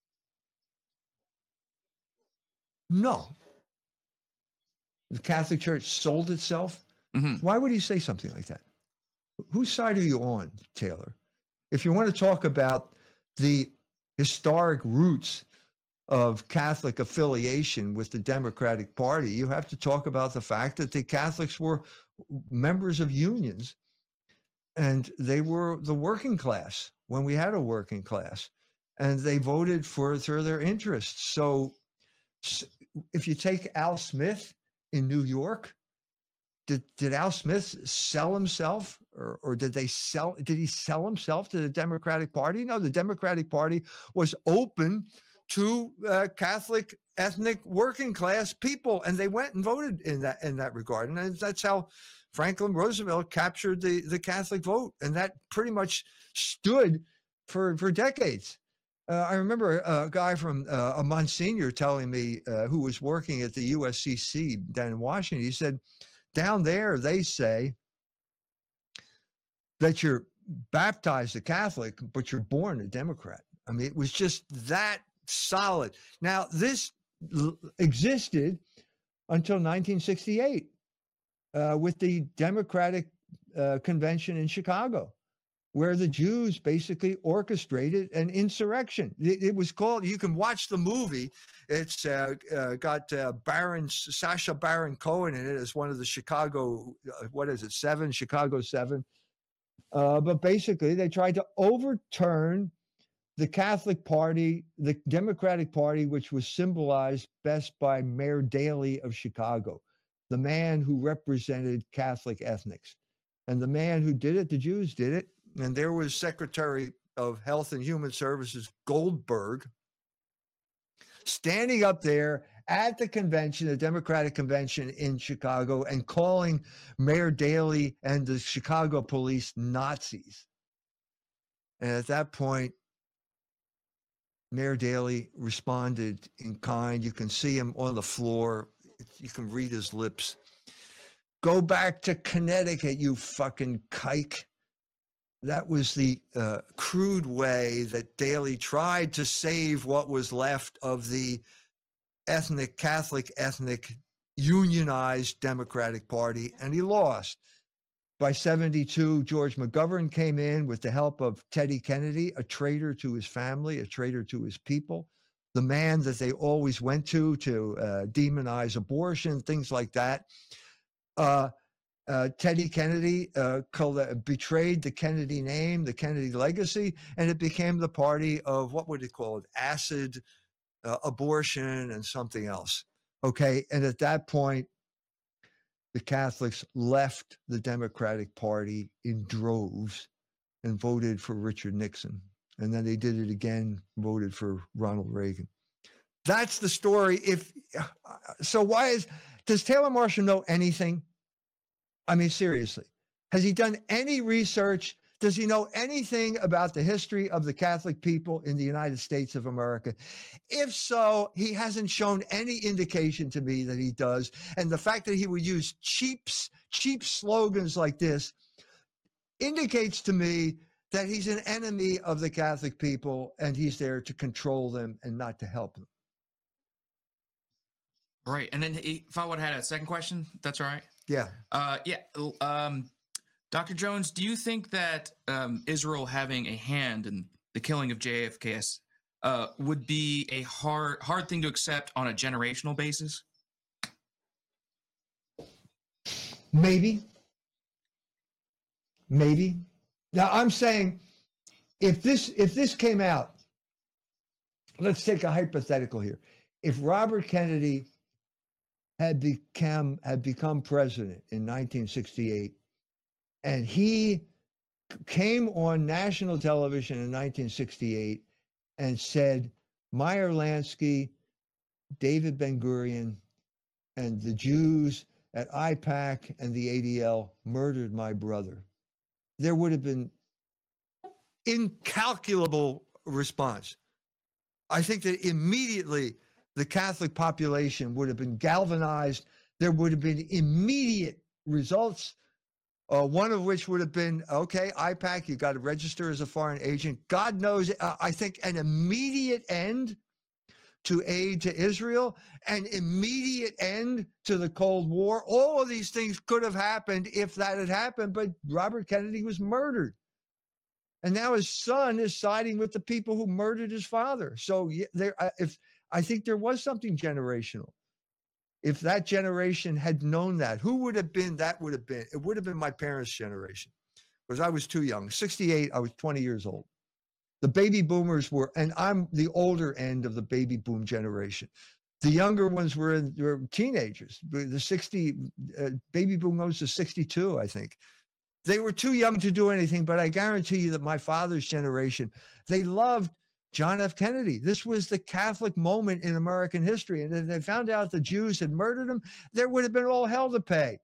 Speaker 2: No. The Catholic Church sold itself?
Speaker 3: Mm-hmm.
Speaker 2: Why would he say something like that? Whose side are you on, Taylor? If you want to talk about the historic roots of Catholic affiliation with the Democratic Party, you have to talk about the fact that the Catholics were members of unions and they were the working class when we had a working class, and they voted for, for their interests. So if you take Al Smith in New York, Did, did Al Smith sell himself or, or did they sell, did he sell himself to the Democratic Party? No, the Democratic Party was open to uh, Catholic ethnic working class people, and they went and voted in that, in that regard. And that's how Franklin Roosevelt captured the, the Catholic vote. And that pretty much stood for, for decades. Uh, I remember a guy from uh, a Monsignor telling me uh, who was working at the U S C C down in Washington, he said, down there, they say that you're baptized a Catholic, but you're born a Democrat. I mean, it was just that solid. Now, this l- existed until nineteen sixty-eight uh, with the Democratic uh, Convention in Chicago, where the Jews basically orchestrated an insurrection. It, it was called, you can watch the movie. It's uh, uh, got uh, Baron, Sacha Baron Cohen in it as one of the Chicago, uh, what is it, seven, Chicago seven. Uh, but basically they tried to overturn the Catholic Party, the Democratic Party, which was symbolized best by Mayor Daley of Chicago, the man who represented Catholic ethnics. And the man who did it, the Jews did it. And there was Secretary of Health and Human Services Goldberg standing up there at the convention, the Democratic convention in Chicago, and calling Mayor Daley and the Chicago police Nazis. And at that point, Mayor Daley responded in kind. You can see him on the floor. You can read his lips. Go back to Connecticut, you fucking kike. That was the uh, crude way that Daley tried to save what was left of the ethnic, Catholic ethnic, unionized Democratic Party, and he lost. By seventy-two, George McGovern came in with the help of Teddy Kennedy, a traitor to his family, a traitor to his people, the man that they always went to to uh, demonize abortion, things like that. Uh, Uh, Teddy Kennedy uh, betrayed the Kennedy name, the Kennedy legacy, and it became the party of, what would it call it, acid, uh, abortion, and something else. Okay, and at that point, the Catholics left the Democratic Party in droves and voted for Richard Nixon. And then they did it again, voted for Ronald Reagan. That's the story. If so, why is, does Taylor Marshall know anything? I mean, seriously, has he done any research? Does he know anything about the history of the Catholic people in the United States of America? If so, he hasn't shown any indication to me that he does. And the fact that he would use cheap, cheap slogans like this indicates to me that he's an enemy of the Catholic people and he's there to control them and not to help them.
Speaker 3: Right. And then he- if I would have had a second question, that's all right.
Speaker 2: Yeah.
Speaker 3: Uh, yeah. l- Um, Doctor Jones, do you think that um, Israel having a hand in the killing of J F K S uh, would be a hard hard thing to accept on a generational basis?
Speaker 2: Maybe. Maybe. Now I'm saying if this if this came out, let's take a hypothetical here. If Robert Kennedy had become had become president in nineteen sixty-eight and he came on national television in nineteen sixty-eight and said Meyer Lansky, David Ben-Gurion, and the Jews at I PAC and the A D L murdered my brother, there would have been incalculable response. I think that immediately the Catholic population would have been galvanized. There would have been immediate results, uh, one of which would have been, okay, I PAC, you got to register as a foreign agent. God knows, uh, I think an immediate end to aid to Israel, an immediate end to the Cold War. All of these things could have happened if that had happened, but Robert Kennedy was murdered. And now his son is siding with the people who murdered his father. So there, uh, if I think there was something generational. If that generation had known that, who would have been, that would have been, it would have been my parents' generation, because I was too young. sixty-eight, I was twenty years old. The baby boomers were, and I'm the older end of the baby boom generation. The younger ones were, in, were teenagers. The sixty, uh, baby boom goes to sixty-two, I think. They were too young to do anything, but I guarantee you that my father's generation, they loved John F. Kennedy. This was the Catholic moment in American history. And if they found out the Jews had murdered him, there would have been all hell to pay.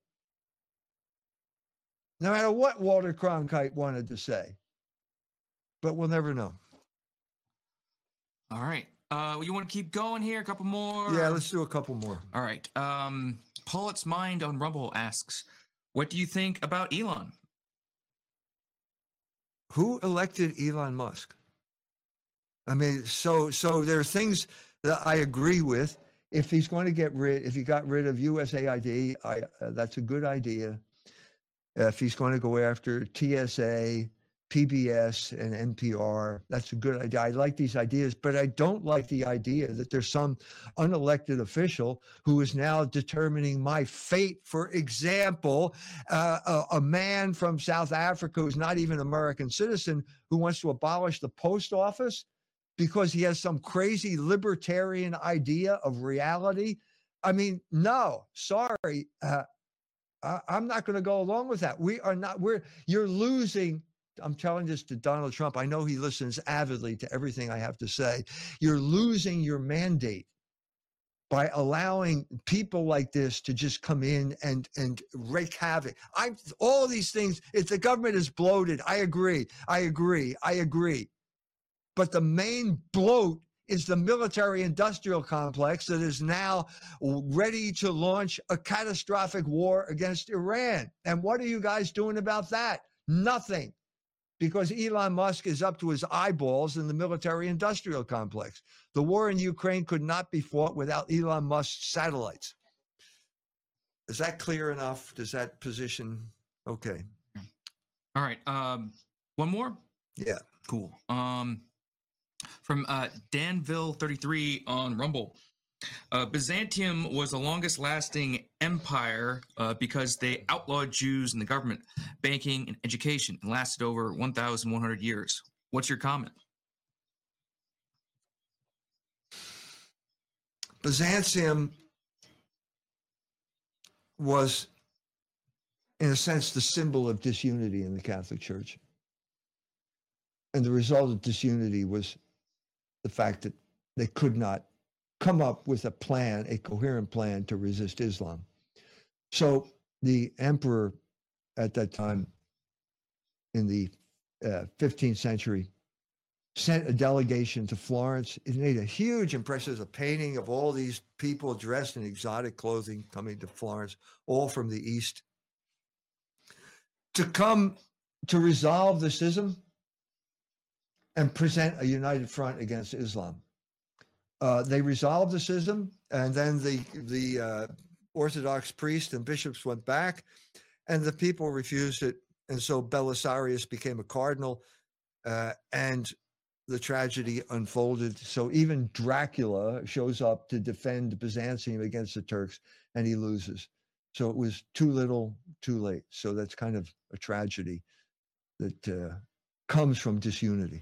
Speaker 2: No matter what Walter Cronkite wanted to say. But we'll never know.
Speaker 3: All right. Uh, you want to keep going here? A couple more?
Speaker 2: Yeah, let's do a couple more.
Speaker 3: All right. Um, Paulette's Mind on Rumble asks, what do you think about Elon?
Speaker 2: Who elected Elon Musk? I mean, so so there are things that I agree with. If he's going to get rid, if he got rid of U S A I D, I, uh, that's a good idea. Uh, if he's going to go after T S A, P B S, and N P R, that's a good idea. I like these ideas, but I don't like the idea that there's some unelected official who is now determining my fate. For example, uh, a, a man from South Africa who's not even an American citizen who wants to abolish the post office because he has some crazy libertarian idea of reality. I mean, no, sorry. Uh, I, I'm not going to go along with that. We are not, we're, you're losing. I'm telling this to Donald Trump. I know he listens avidly to everything I have to say. You're losing your mandate by allowing people like this to just come in and, and wreak havoc. I'm all these things. If the government is bloated, I agree. I agree. I agree. But the main bloat is the military industrial complex that is now ready to launch a catastrophic war against Iran. And what are you guys doing about that? Nothing. Because Elon Musk is up to his eyeballs in the military industrial complex. The war in Ukraine could not be fought without Elon Musk's satellites. Is that clear enough? Does that position? Okay.
Speaker 3: All right. Um, one more?
Speaker 2: Yeah.
Speaker 3: Cool. Um, from uh, Danville thirty-three on Rumble. Uh, Byzantium was the longest lasting empire uh, because they outlawed Jews in the government, banking, and education, and lasted over one thousand one hundred years. What's your comment?
Speaker 2: Byzantium was, in a sense, the symbol of disunity in the Catholic Church. And the result of disunity was the fact that they could not come up with a plan, a coherent plan to resist Islam. So the emperor at that time in the uh, fifteenth century sent a delegation to Florence. It made a huge impression. There's a painting of all these people dressed in exotic clothing coming to Florence, all from the East, to come to resolve the schism and present a united front against Islam. Uh, they resolved the schism, and then the the uh, Orthodox priests and bishops went back, and the people refused it, and so Belisarius became a cardinal, uh, and the tragedy unfolded. So even Dracula shows up to defend Byzantium against the Turks, and he loses. So it was too little, too late. So that's kind of a tragedy that uh, comes from disunity.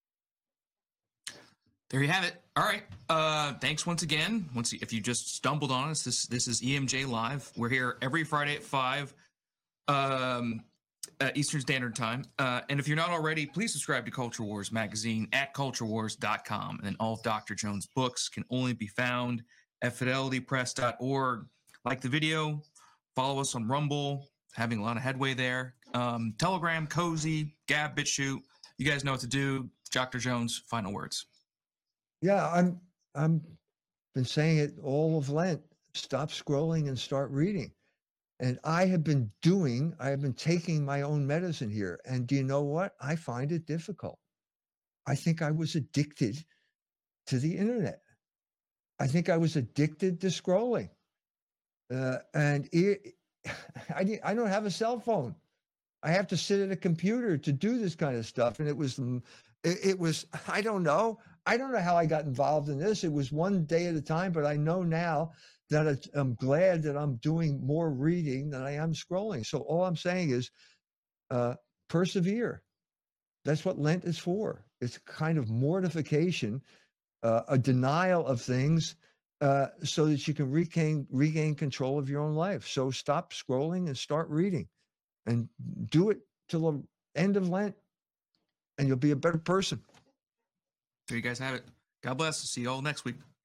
Speaker 3: There you have it. All right. Uh, thanks once again. Once if you just stumbled on us, this this is E M J Live. We're here every Friday at five um, uh, Eastern Standard Time. Uh, and if you're not already, please subscribe to Culture Wars magazine at culture wars dot com. And then all of Doctor Jones' books can only be found at fidelity press dot org. Like the video, follow us on Rumble. Having a lot of headway there. Um, Telegram, Cozy, Gab, BitChute. You guys know what to do. Doctor Jones, final words.
Speaker 2: Yeah, I'm I'm been saying it all of Lent. Stop scrolling and start reading. And I have been doing, I have been taking my own medicine here. And do you know what? I find it difficult. I think I was addicted to the internet. I think I was addicted to scrolling. Uh, and it, I, I don't have a cell phone. I have to sit at a computer to do this kind of stuff. And it was, it, it was, I don't know. I don't know how I got involved in this. It was one day at a time, but I know now that it's, I'm glad that I'm doing more reading than I am scrolling. So all I'm saying is uh, persevere. That's what Lent is for. It's kind of mortification, uh, a denial of things uh, so that you can regain, regain control of your own life. So stop scrolling and start reading, and do it till the end of Lent, and you'll be a better person.
Speaker 3: There you guys have it. God bless. See you all next week.